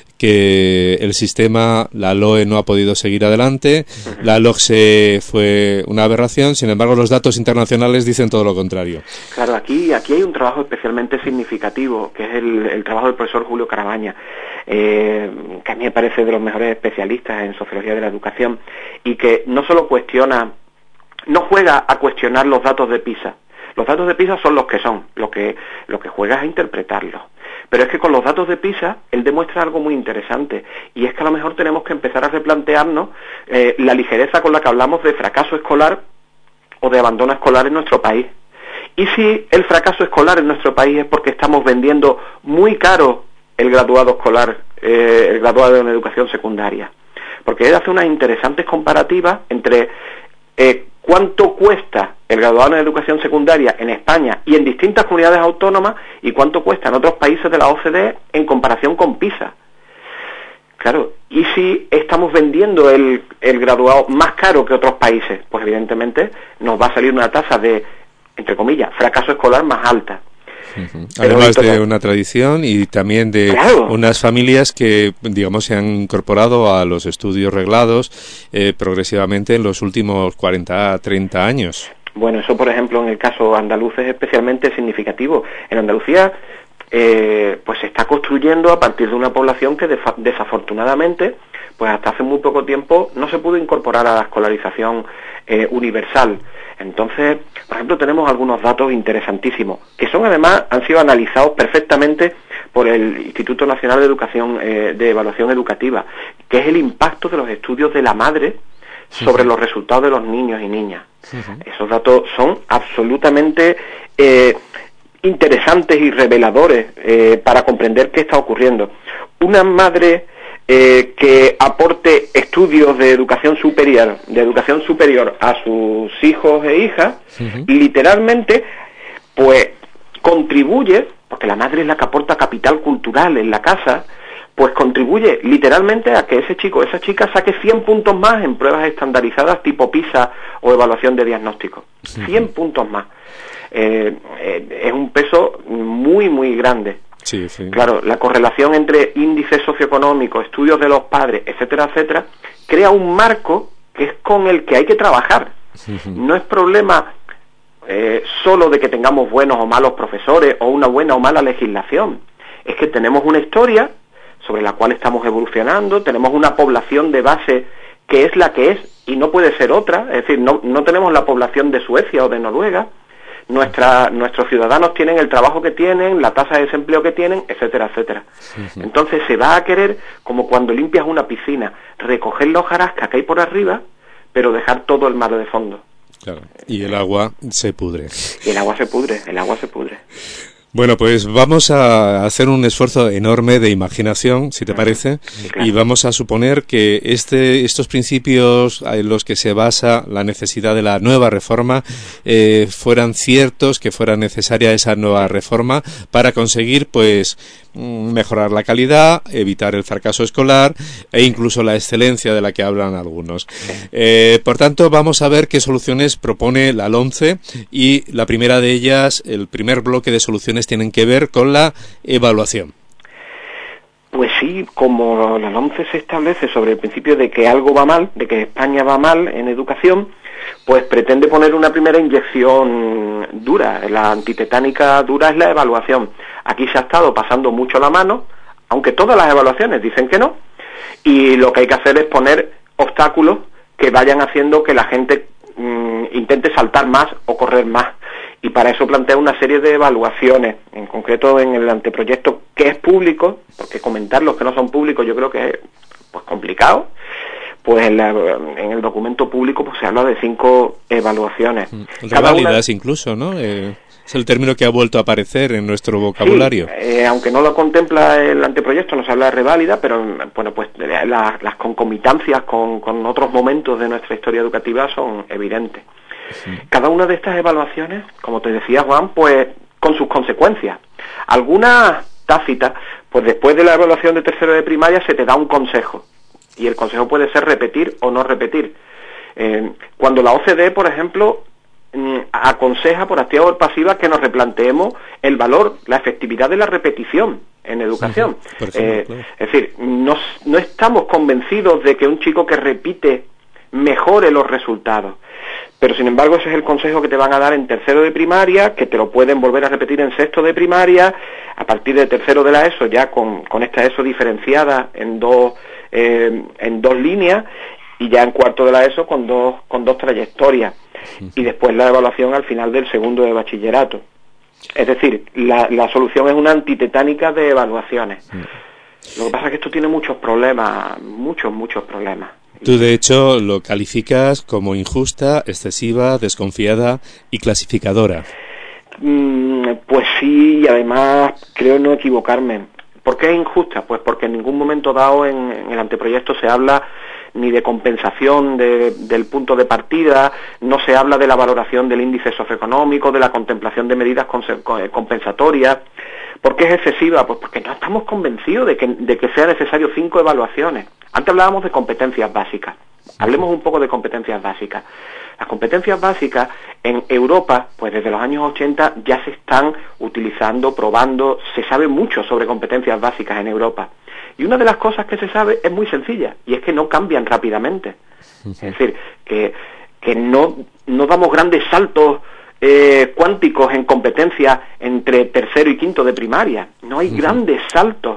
que el sistema, la L O E no ha podido seguir adelante, la LOCSE fue una aberración, sin embargo los datos internacionales dicen todo lo contrario. Claro, aquí aquí hay un trabajo especialmente significativo, que es el, el trabajo del profesor Julio Carabaña, eh, que a mí me parece de los mejores especialistas en sociología de la educación, y que no solo cuestiona, no juega a cuestionar los datos de PISA. Los datos de PISA son los que son, lo que, lo que juega es a interpretarlos. Pero es que con los datos de PISA él demuestra algo muy interesante, y es que a lo mejor tenemos que empezar a replantearnos eh, la ligereza con la que hablamos de fracaso escolar o de abandono escolar en nuestro país. Y si el fracaso escolar en nuestro país es porque estamos vendiendo muy caro el graduado escolar, eh, el graduado en educación secundaria. Porque él hace unas interesantes comparativas entre eh, cuánto cuesta el graduado en educación secundaria en España y en distintas comunidades autónomas y cuánto cuesta en otros países de la O C D E en comparación con PISA. Claro, ¿y si estamos vendiendo el, el graduado más caro que otros países? Pues evidentemente nos va a salir una tasa de, entre comillas, fracaso escolar más alta. Uh-huh. Además de una tradición y también de claro. unas familias que, digamos, se han incorporado a los estudios reglados eh, progresivamente en los últimos cuarenta, treinta años. Bueno, eso por ejemplo en el caso andaluz es especialmente significativo. En Andalucía eh, pues se está construyendo a partir de una población que defa- desafortunadamente pues hasta hace muy poco tiempo no se pudo incorporar a la escolarización eh, universal. Entonces, por ejemplo, tenemos algunos datos interesantísimos, que son además, han sido analizados perfectamente por el Instituto Nacional de Educación, eh, de Evaluación Educativa, que es el impacto de los estudios de la madre sobre uh-huh. los resultados de los niños y niñas. Uh-huh. Esos datos son absolutamente eh, interesantes y reveladores eh, para comprender qué está ocurriendo. Una madre Eh, que aporte estudios de educación superior, de educación superior a sus hijos e hijas, uh-huh. literalmente, pues contribuye, porque la madre es la que aporta capital cultural en la casa, pues contribuye literalmente a que ese chico, esa chica saque cien puntos más en pruebas estandarizadas tipo PISA o evaluación de diagnóstico. Uh-huh. cien puntos más. Eh, eh, es un peso muy, muy grande. Sí, sí. Claro, la correlación entre índices socioeconómicos, estudios de los padres, etcétera, etcétera, crea un marco que es con el que hay que trabajar. Uh-huh. No es problema eh, solo de que tengamos buenos o malos profesores o una buena o mala legislación. Es que tenemos una historia sobre la cual estamos evolucionando, tenemos una población de base que es la que es y no puede ser otra, es decir, no, no tenemos la población de Suecia o de Noruega. Nuestra, nuestros ciudadanos tienen el trabajo que tienen, la tasa de desempleo que tienen, etcétera, etcétera. Uh-huh. Entonces se va a querer, como cuando limpias una piscina, recoger la hojarasca que hay por arriba, pero dejar todo el mar de fondo. Claro. Y el agua se pudre. Y el agua se pudre, el agua se pudre. Bueno, pues vamos a hacer un esfuerzo enorme de imaginación, si te parece, sí, claro. y vamos a suponer que este, estos principios en los que se basa la necesidad de la nueva reforma eh, fueran ciertos, que fuera necesaria esa nueva reforma para conseguir, pues, mejorar la calidad, evitar el fracaso escolar e incluso la excelencia de la que hablan algunos. Eh, por tanto, vamos a ver qué soluciones propone la LOMCE y la primera de ellas, el primer bloque de soluciones tienen que ver con la evaluación. Pues sí, como la LOMCE se establece sobre el principio de que algo va mal, de que España va mal en educación, pues pretende poner una primera inyección dura. La antitetánica dura es la evaluación. Aquí se ha estado pasando mucho la mano, aunque todas las evaluaciones dicen que no, y lo que hay que hacer es poner obstáculos que vayan haciendo que la gente mmm, intente saltar más o correr más. Y para eso plantea una serie de evaluaciones, en concreto en el anteproyecto que es público, porque comentar los que no son públicos yo creo que es pues complicado. Pues en, la, en el documento público pues se habla de cinco evaluaciones. Reválidas una... incluso, ¿no? Eh, es el término que ha vuelto a aparecer en nuestro vocabulario. Sí, eh, aunque no lo contempla el anteproyecto, no se habla de reválida, pero bueno, pues la, las concomitancias con, con otros momentos de nuestra historia educativa son evidentes. Sí. Cada una de estas evaluaciones, como te decía Juan, pues con sus consecuencias. Algunas tácitas, pues después de la evaluación de tercero de primaria se te da un consejo. Y el consejo puede ser repetir o no repetir. Eh, cuando la O C D E, por ejemplo, mm, aconseja por activa o por pasiva que nos replanteemos el valor, la efectividad de la repetición en educación. Sí, sí, eh, claro. Es decir, no, no estamos convencidos de que un chico que repite mejore los resultados. Pero sin embargo ese es el consejo que te van a dar en tercero de primaria, que te lo pueden volver a repetir en sexto de primaria, a partir de tercero de la ESO, ya con, con esta ESO diferenciada en dos eh, en dos líneas, y ya en cuarto de la ESO con dos con dos trayectorias, y después la evaluación al final del segundo de bachillerato. Es decir, la, la solución es una antitetánica de evaluaciones. Lo que pasa es que esto tiene muchos problemas, muchos, muchos problemas. Tú, de hecho, lo calificas como injusta, excesiva, desconfiada y clasificadora. Mm, pues sí, y además creo no equivocarme. ¿Por qué es injusta? Pues porque en ningún momento dado en, en el anteproyecto se habla ni de compensación de, del punto de partida, no se habla de la valoración del índice socioeconómico, de la contemplación de medidas compensatorias. ¿Por qué es excesiva? Pues porque no estamos convencidos de que, de que sea necesario cinco evaluaciones. Antes hablábamos de competencias básicas. Hablemos un poco de competencias básicas. Las competencias básicas en Europa, pues desde los años ochenta ya se están utilizando, probando, se sabe mucho sobre competencias básicas en Europa. Y una de las cosas que se sabe es muy sencilla, y es que no cambian rápidamente. Es decir, que, que no, no damos grandes saltos eh, cuánticos en competencias entre tercero y quinto de primaria. No hay grandes saltos.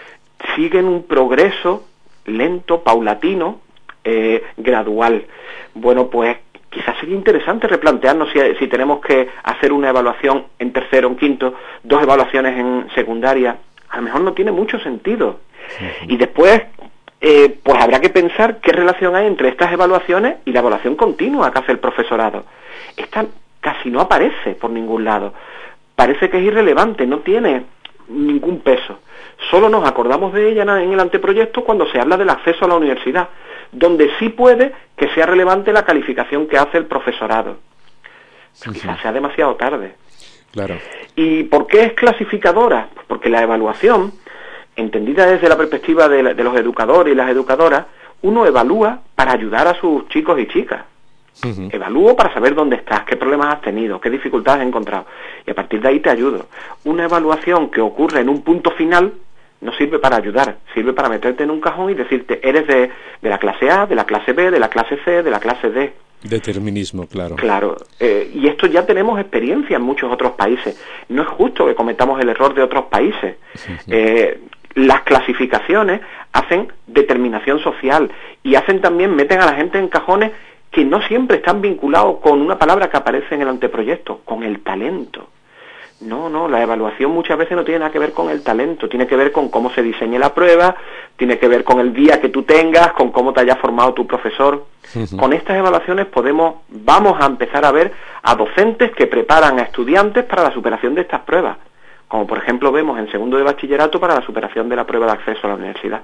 Siguen un progreso lento, paulatino, eh, gradual. Bueno, pues quizás sería interesante replantearnos si, si tenemos que hacer una evaluación en tercero o en quinto, dos evaluaciones en secundaria. A lo mejor no tiene mucho sentido. Uh-huh. Y después, eh, pues habrá que pensar qué relación hay entre estas evaluaciones y la evaluación continua que hace el profesorado. Esta casi no aparece por ningún lado. Parece que es irrelevante, no tiene ningún peso. Solo nos acordamos de ella en el anteproyecto cuando se habla del acceso a la universidad, donde sí puede que sea relevante la calificación que hace el profesorado. Pero uh-huh. quizás sea demasiado tarde. Claro. ¿Y por qué es clasificadora? Pues porque la evaluación, entendida desde la perspectiva de, la, de los educadores y las educadoras, uno evalúa para ayudar a sus chicos y chicas. Uh-huh. Evalúo para saber dónde estás, qué problemas has tenido, qué dificultades has encontrado, y a partir de ahí te ayudo. Una evaluación que ocurre en un punto final no sirve para ayudar, sirve para meterte en un cajón y decirte, eres de, de la clase A, de la clase B, de la clase C, de la clase D. Determinismo, claro. Claro, eh, y esto ya tenemos experiencia en muchos otros países. No es justo que cometamos el error de otros países. Uh-huh. Eh, las clasificaciones hacen determinación social y hacen también, meten a la gente en cajones que no siempre están vinculados con una palabra que aparece en el anteproyecto, con el talento. No, no, la evaluación muchas veces no tiene nada que ver con el talento, tiene que ver con cómo se diseñe la prueba, tiene que ver con el día que tú tengas, con cómo te haya formado tu profesor. Uh-huh. Con estas evaluaciones podemos, vamos a empezar a ver a docentes que preparan a estudiantes para la superación de estas pruebas, como por ejemplo vemos en segundo de bachillerato para la superación de la prueba de acceso a la universidad.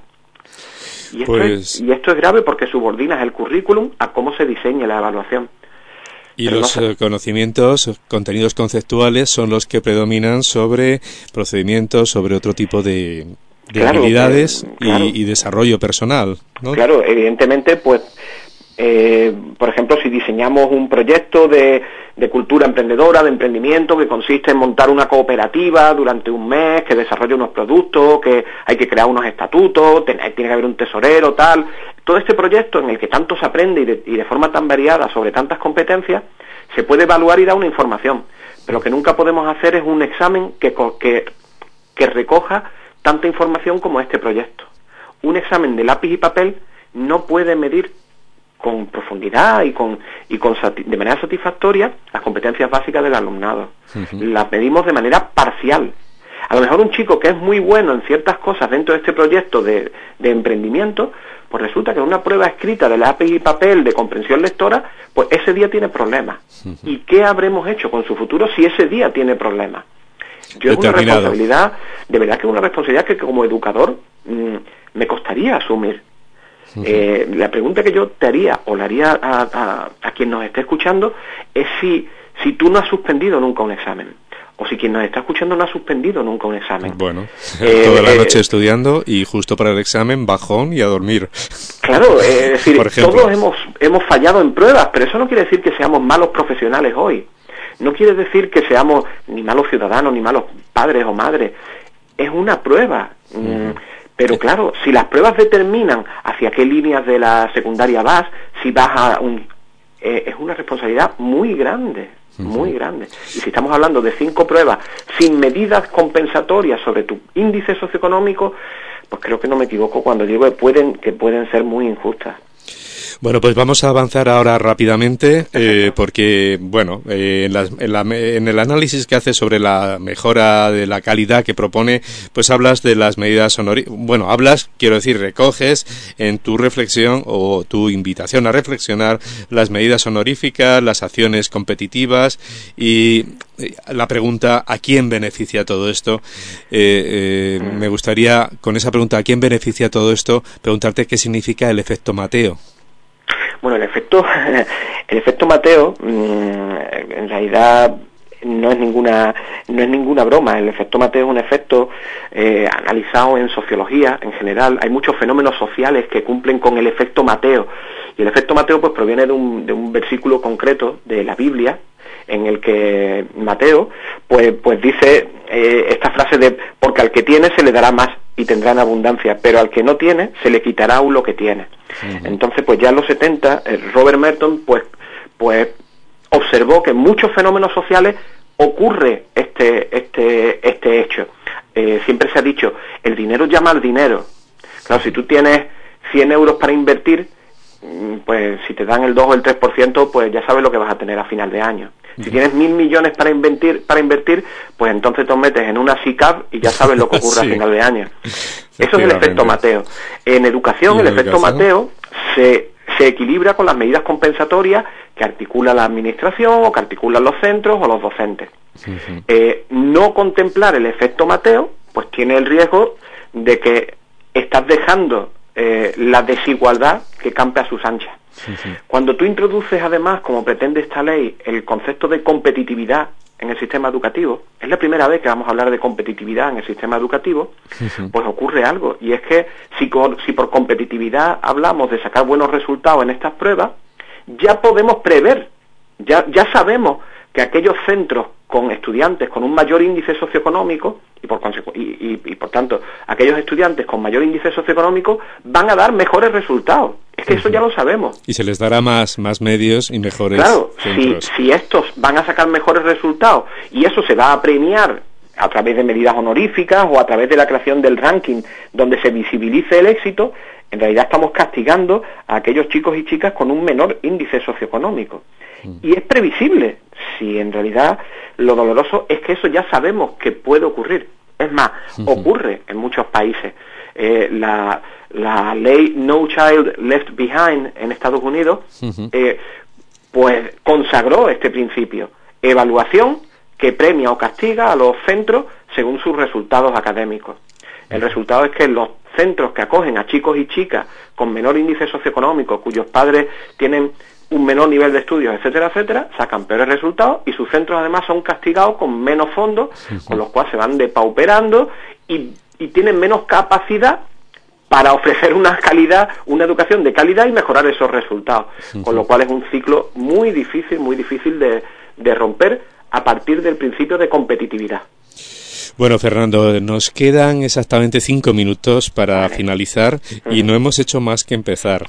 Y esto, pues... es, y esto es grave porque subordinas el currículum a cómo se diseña la evaluación. Y Pero los no sé. conocimientos, contenidos conceptuales son los que predominan sobre procedimientos, sobre otro tipo de, de claro, habilidades que, claro. y, y desarrollo personal, ¿no? Claro, evidentemente, pues, eh, por ejemplo, si diseñamos un proyecto de, de cultura emprendedora, de emprendimiento, que consiste en montar una cooperativa durante un mes, que desarrolle unos productos, que hay que crear unos estatutos, ten, tiene que haber un tesorero, tal... Todo este proyecto en el que tanto se aprende y de, y de forma tan variada sobre tantas competencias, se puede evaluar y dar una información. Pero lo que nunca podemos hacer es un examen que, que, que recoja tanta información como este proyecto. Un examen de lápiz y papel no puede medir con profundidad y con, y con de manera satisfactoria las competencias básicas del alumnado. Uh-huh. Las medimos de manera parcial. A lo mejor un chico que es muy bueno en ciertas cosas dentro de este proyecto de, de emprendimiento, pues resulta que en una prueba escrita de lápiz y papel de comprensión lectora, pues ese día tiene problemas. Uh-huh. ¿Y qué habremos hecho con su futuro si ese día tiene problemas? Yo es una responsabilidad, de verdad que es una responsabilidad que como educador mmm, me costaría asumir. Uh-huh. Eh, la pregunta que yo te haría, o le haría a, a, a quien nos esté escuchando, es si, si tú no has suspendido nunca un examen. O si quien nos está escuchando no ha suspendido nunca un examen. Bueno, eh, toda la noche eh, estudiando y justo para el examen, bajón y a dormir. Claro, eh, es decir, todos hemos, hemos fallado en pruebas, pero eso no quiere decir que seamos malos profesionales hoy. No quiere decir que seamos ni malos ciudadanos, ni malos padres o madres. Es una prueba. Mm. Pero claro, si las pruebas determinan hacia qué líneas de la secundaria vas, si vas a un... Eh, es una responsabilidad muy grande. Muy grande. Y si estamos hablando de cinco pruebas sin medidas compensatorias sobre tu índice socioeconómico, pues creo que no me equivoco cuando digo que pueden, que pueden ser muy injustas. Bueno, pues vamos a avanzar ahora rápidamente, eh, porque, bueno, eh, en, las, en, la, en el análisis que hace sobre la mejora de la calidad que propone, pues hablas de las medidas honoríficas. Bueno, hablas, quiero decir, recoges en tu reflexión o tu invitación a reflexionar las medidas honoríficas, las acciones competitivas y la pregunta, ¿a quién beneficia todo esto? Eh, eh, me gustaría, con esa pregunta, ¿a quién beneficia todo esto?, preguntarte qué significa el efecto Mateo. Bueno, el efecto, el efecto Mateo, en realidad no es ninguna no es ninguna broma. El efecto Mateo es un efecto eh, analizado en sociología en general. Hay muchos fenómenos sociales que cumplen con el efecto Mateo, y el efecto Mateo pues proviene de un, de un versículo concreto de la Biblia, en el que Mateo pues pues dice eh, esta frase de: porque al que tiene se le dará más y tendrá en abundancia, pero al que no tiene se le quitará aún lo que tiene. Uh-huh. Entonces pues ya en los setenta eh, Robert Merton pues pues observó que en muchos fenómenos sociales ocurre este este este hecho. Eh, siempre se ha dicho, el dinero llama al dinero. Claro, si tú tienes cien euros para invertir, pues si te dan el dos o el tres por ciento, pues ya sabes lo que vas a tener a final de año. Si uh-huh. tienes mil millones para invertir, para invertir, pues entonces te metes en una SICAV y ya sabes lo que ocurre sí. a final de año. Eso es el efecto Mateo. En educación, el en efecto educación? Mateo se, se equilibra con las medidas compensatorias que articula la administración o que articulan los centros o los docentes. Uh-huh. Eh, no contemplar el efecto Mateo, pues tiene el riesgo de que estás dejando eh, la desigualdad que campe a sus anchas. Sí, sí. Cuando tú introduces además, como pretende esta ley, el concepto de competitividad en el sistema educativo, es la primera vez que vamos a hablar de competitividad en el sistema educativo, sí, sí. pues ocurre algo, y es que si por, si por competitividad hablamos de sacar buenos resultados en estas pruebas, ya podemos prever, ya, ya sabemos que aquellos centros con estudiantes con un mayor índice socioeconómico y por, consecu- y, y, y por tanto aquellos estudiantes con mayor índice socioeconómico van a dar mejores resultados. Es que uh-huh. eso ya lo sabemos. Y se les dará más, más medios y mejores Claro, centros. Si, si estos van a sacar mejores resultados y eso se va a premiar a través de medidas honoríficas o a través de la creación del ranking donde se visibilice el éxito, en realidad estamos castigando a aquellos chicos y chicas con un menor índice socioeconómico. Uh-huh. Y es previsible, si en realidad lo doloroso es que eso ya sabemos que puede ocurrir. Es más, uh-huh. ocurre en muchos países. Eh, la, la ley No Child Left Behind en Estados Unidos, uh-huh. eh, pues consagró este principio. Evaluación que premia o castiga a los centros según sus resultados académicos. El resultado es que los centros que acogen a chicos y chicas con menor índice socioeconómico, cuyos padres tienen un menor nivel de estudios, etcétera, etcétera, sacan peores resultados y sus centros además son castigados con menos fondos, sí, sí. con los cuales se van depauperando y, y tienen menos capacidad para ofrecer una calidad, una educación de calidad y mejorar esos resultados. Sí, con sí. lo cual es un ciclo muy difícil, muy difícil de, de romper a partir del principio de competitividad. Bueno, Fernando, nos quedan exactamente cinco minutos para vale. finalizar y no hemos hecho más que empezar.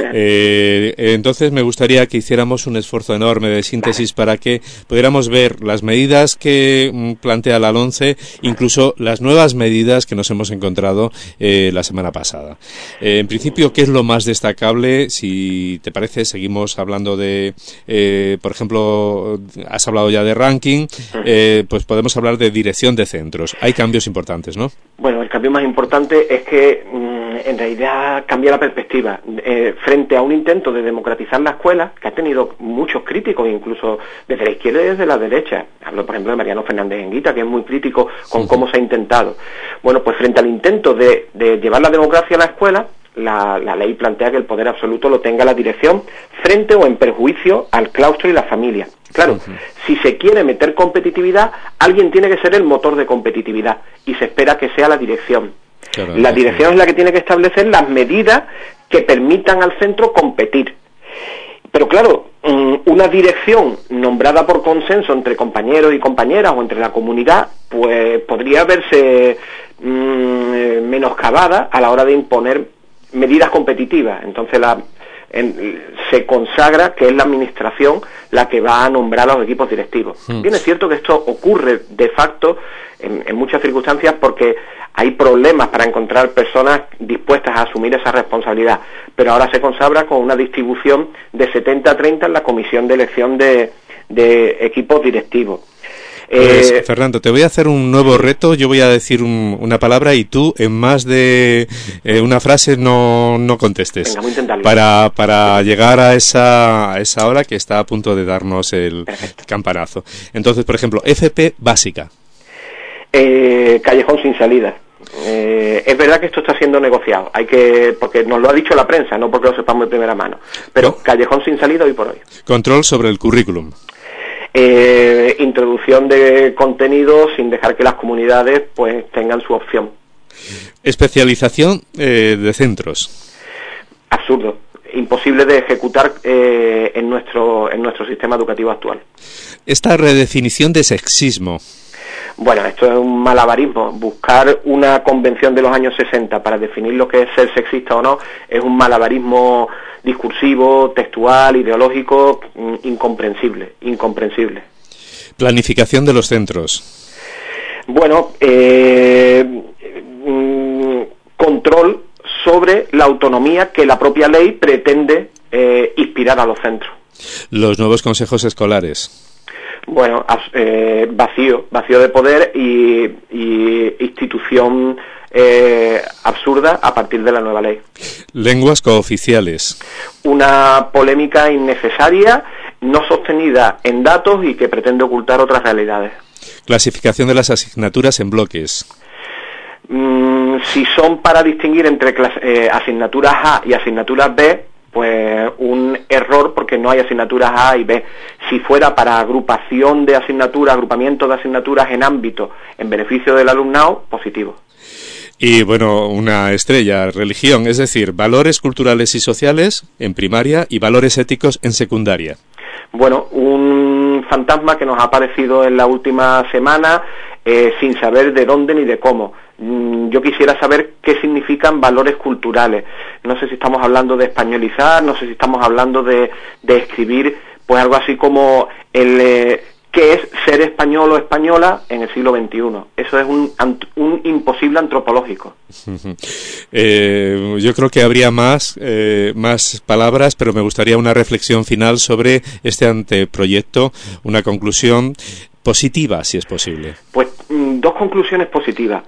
Eh, entonces me gustaría que hiciéramos un esfuerzo enorme de síntesis vale. para que pudiéramos ver las medidas que plantea la LOMCE, incluso las nuevas medidas que nos hemos encontrado eh, la semana pasada. Eh, en principio, ¿qué es lo más destacable? Si te parece, seguimos hablando de, eh, por ejemplo, has hablado ya de ranking, eh, pues podemos hablar de dirección de centro. Hay cambios importantes, ¿no? Bueno, el cambio más importante es que mmm, en realidad cambia la perspectiva. Eh, frente a un intento de democratizar la escuela, que ha tenido muchos críticos, incluso desde la izquierda y desde la derecha. Hablo, por ejemplo, de Mariano Fernández Enguita, que es muy crítico con uh-huh. cómo se ha intentado. Bueno, pues frente al intento de, de llevar la democracia a la escuela, la, la ley plantea que el poder absoluto lo tenga la dirección frente o en perjuicio al claustro y la familia. Claro, uh-huh. si se quiere meter competitividad, alguien tiene que ser el motor de competitividad y se espera que sea la dirección. Claro, la dirección sí. es la que tiene que establecer las medidas que permitan al centro competir. Pero claro, una dirección nombrada por consenso entre compañeros y compañeras o entre la comunidad, pues podría verse mmm, menoscabada a la hora de imponer medidas competitivas. Entonces la En, se consagra que es la administración la que va a nombrar a los equipos directivos. Mm. Bien, es cierto que esto ocurre de facto en, en muchas circunstancias porque hay problemas para encontrar personas dispuestas a asumir esa responsabilidad, pero ahora se consagra con una distribución de setenta a treinta en la comisión de elección de, de equipos directivos. Pues, eh, Fernando, te voy a hacer un nuevo reto. Yo voy a decir un, una palabra y tú en más de eh, una frase no, no contestes. Venga, voy a intentarlo. Para, para llegar a esa, a esa hora que está a punto de darnos el Perfecto. campanazo. Entonces, por ejemplo, F P básica. Eh, callejón sin salida. Eh, es verdad que esto está siendo negociado. Hay que, porque nos lo ha dicho la prensa, no porque lo sepamos de primera mano. Pero ¿no? Callejón sin salida hoy por hoy. Control sobre el currículum. Eh, introducción de contenido sin dejar que las comunidades pues tengan su opción. Especialización eh, de centros. Absurdo, imposible de ejecutar eh, en nuestro en nuestro sistema educativo actual. Esta redefinición de sexismo. Bueno, esto es un malabarismo. Buscar una convención de los años sesenta para definir lo que es ser sexista o no es un malabarismo discursivo, textual, ideológico, incomprensible, incomprensible. Planificación de los centros. Bueno, eh, mm, control sobre la autonomía que la propia ley pretende eh, inspirar a los centros. Los nuevos consejos escolares. Bueno, eh, vacío, vacío de poder y, y institución eh, absurda a partir de la nueva ley. Lenguas cooficiales. Una polémica innecesaria, no sostenida en datos y que pretende ocultar otras realidades. Clasificación de las asignaturas en bloques. Mm, si son para distinguir entre clase, eh, asignaturas A y asignaturas B, pues un error porque no hay asignaturas A y B. Si fuera para agrupación de asignaturas, agrupamiento de asignaturas en ámbito en beneficio del alumnado, positivo. Y bueno, una estrella, religión, es decir, valores culturales y sociales en primaria y valores éticos en secundaria. Bueno, un fantasma que nos ha aparecido en la última semana eh, sin saber de dónde ni de cómo. Yo quisiera saber qué significan valores culturales. No sé si estamos hablando de españolizar, no sé si estamos hablando de, de escribir, pues algo así como el eh, qué es ser español o española en el siglo veintiuno. Eso es un, un imposible antropológico. Eh, yo creo que habría más, eh, más palabras, pero me gustaría una reflexión final sobre este anteproyecto, una conclusión positiva, si es posible. Pues mm, dos conclusiones positivas.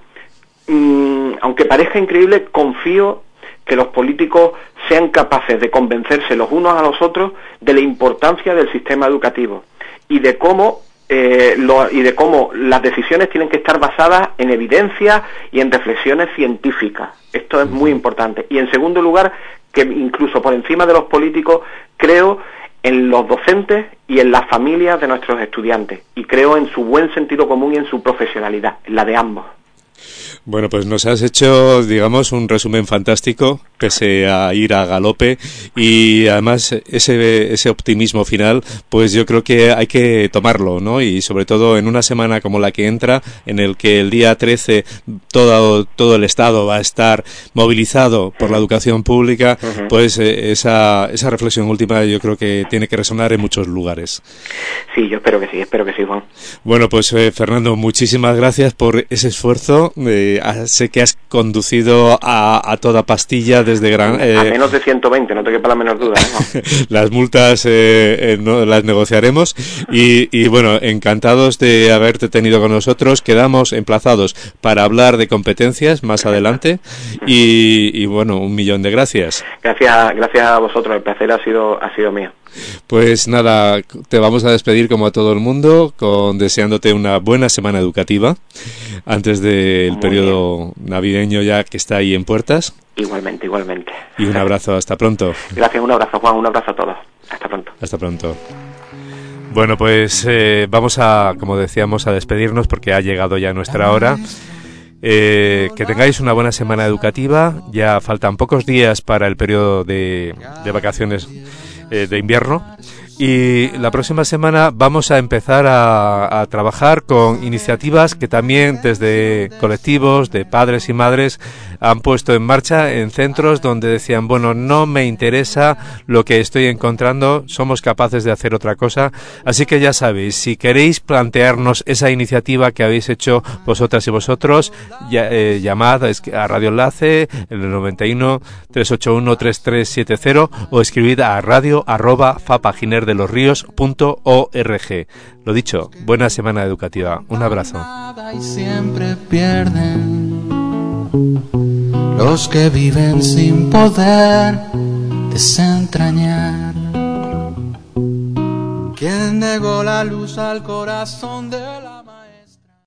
Mm, aunque parezca increíble, confío que los políticos sean capaces de convencerse los unos a los otros de la importancia del sistema educativo y de cómo eh, lo, y de cómo las decisiones tienen que estar basadas en evidencia y en reflexiones científicas. Esto es muy importante. Y en segundo lugar, que incluso por encima de los políticos, creo en los docentes y en las familias de nuestros estudiantes, y creo en su buen sentido común y en su profesionalidad, en la de ambos. Bueno, pues nos has hecho, digamos, un resumen fantástico, pese a ir a galope, y además ese ese optimismo final, pues yo creo que hay que tomarlo, ¿no? Y sobre todo en una semana como la que entra, en el que el día trece todo todo el Estado va a estar movilizado por la educación pública, uh-huh. pues eh, esa esa reflexión última yo creo que tiene que resonar en muchos lugares. Sí, yo espero que sí, espero que sí, Juan. Bueno, pues eh, Fernando, muchísimas gracias por ese esfuerzo. Eh, sé que has conducido a, a toda pastilla desde gran... Eh, a menos de ciento veinte, no te quepa la menor duda. ¿No? Las multas eh, eh, no, las negociaremos y, y bueno, encantados de haberte tenido con nosotros. Quedamos emplazados para hablar de competencias más adelante y, y bueno, un millón de gracias. Gracias, gracias a vosotros, el placer ha sido, ha sido mío. Pues nada, te vamos a despedir como a todo el mundo, con deseándote una buena semana educativa antes del periodo navideño ya que está ahí en puertas. Igualmente, igualmente. Y un abrazo, hasta pronto. Gracias, un abrazo, Juan, un abrazo a todos. Hasta pronto. Hasta pronto. Bueno, pues eh, vamos a, como decíamos, a despedirnos porque ha llegado ya nuestra hora. Eh, que tengáis una buena semana educativa. Ya faltan pocos días para el periodo de, de vacaciones eh, de invierno. Y la próxima semana vamos a empezar a, a trabajar con iniciativas que también desde colectivos de padres y madres han puesto en marcha en centros donde decían, bueno, no me interesa lo que estoy encontrando, somos capaces de hacer otra cosa. Así que ya sabéis, si queréis plantearnos esa iniciativa que habéis hecho vosotras y vosotros, ya, eh, llamad a Radio Enlace en el noventa y uno, trescientos ochenta y uno, treinta y tres setenta o escribid a radio arroba fapaginer de los ríos punto org. Lo dicho, buena semana educativa. Un abrazo. Y siempre pierden los que viven sin poder desentrañar. Quien negó la luz al corazón de la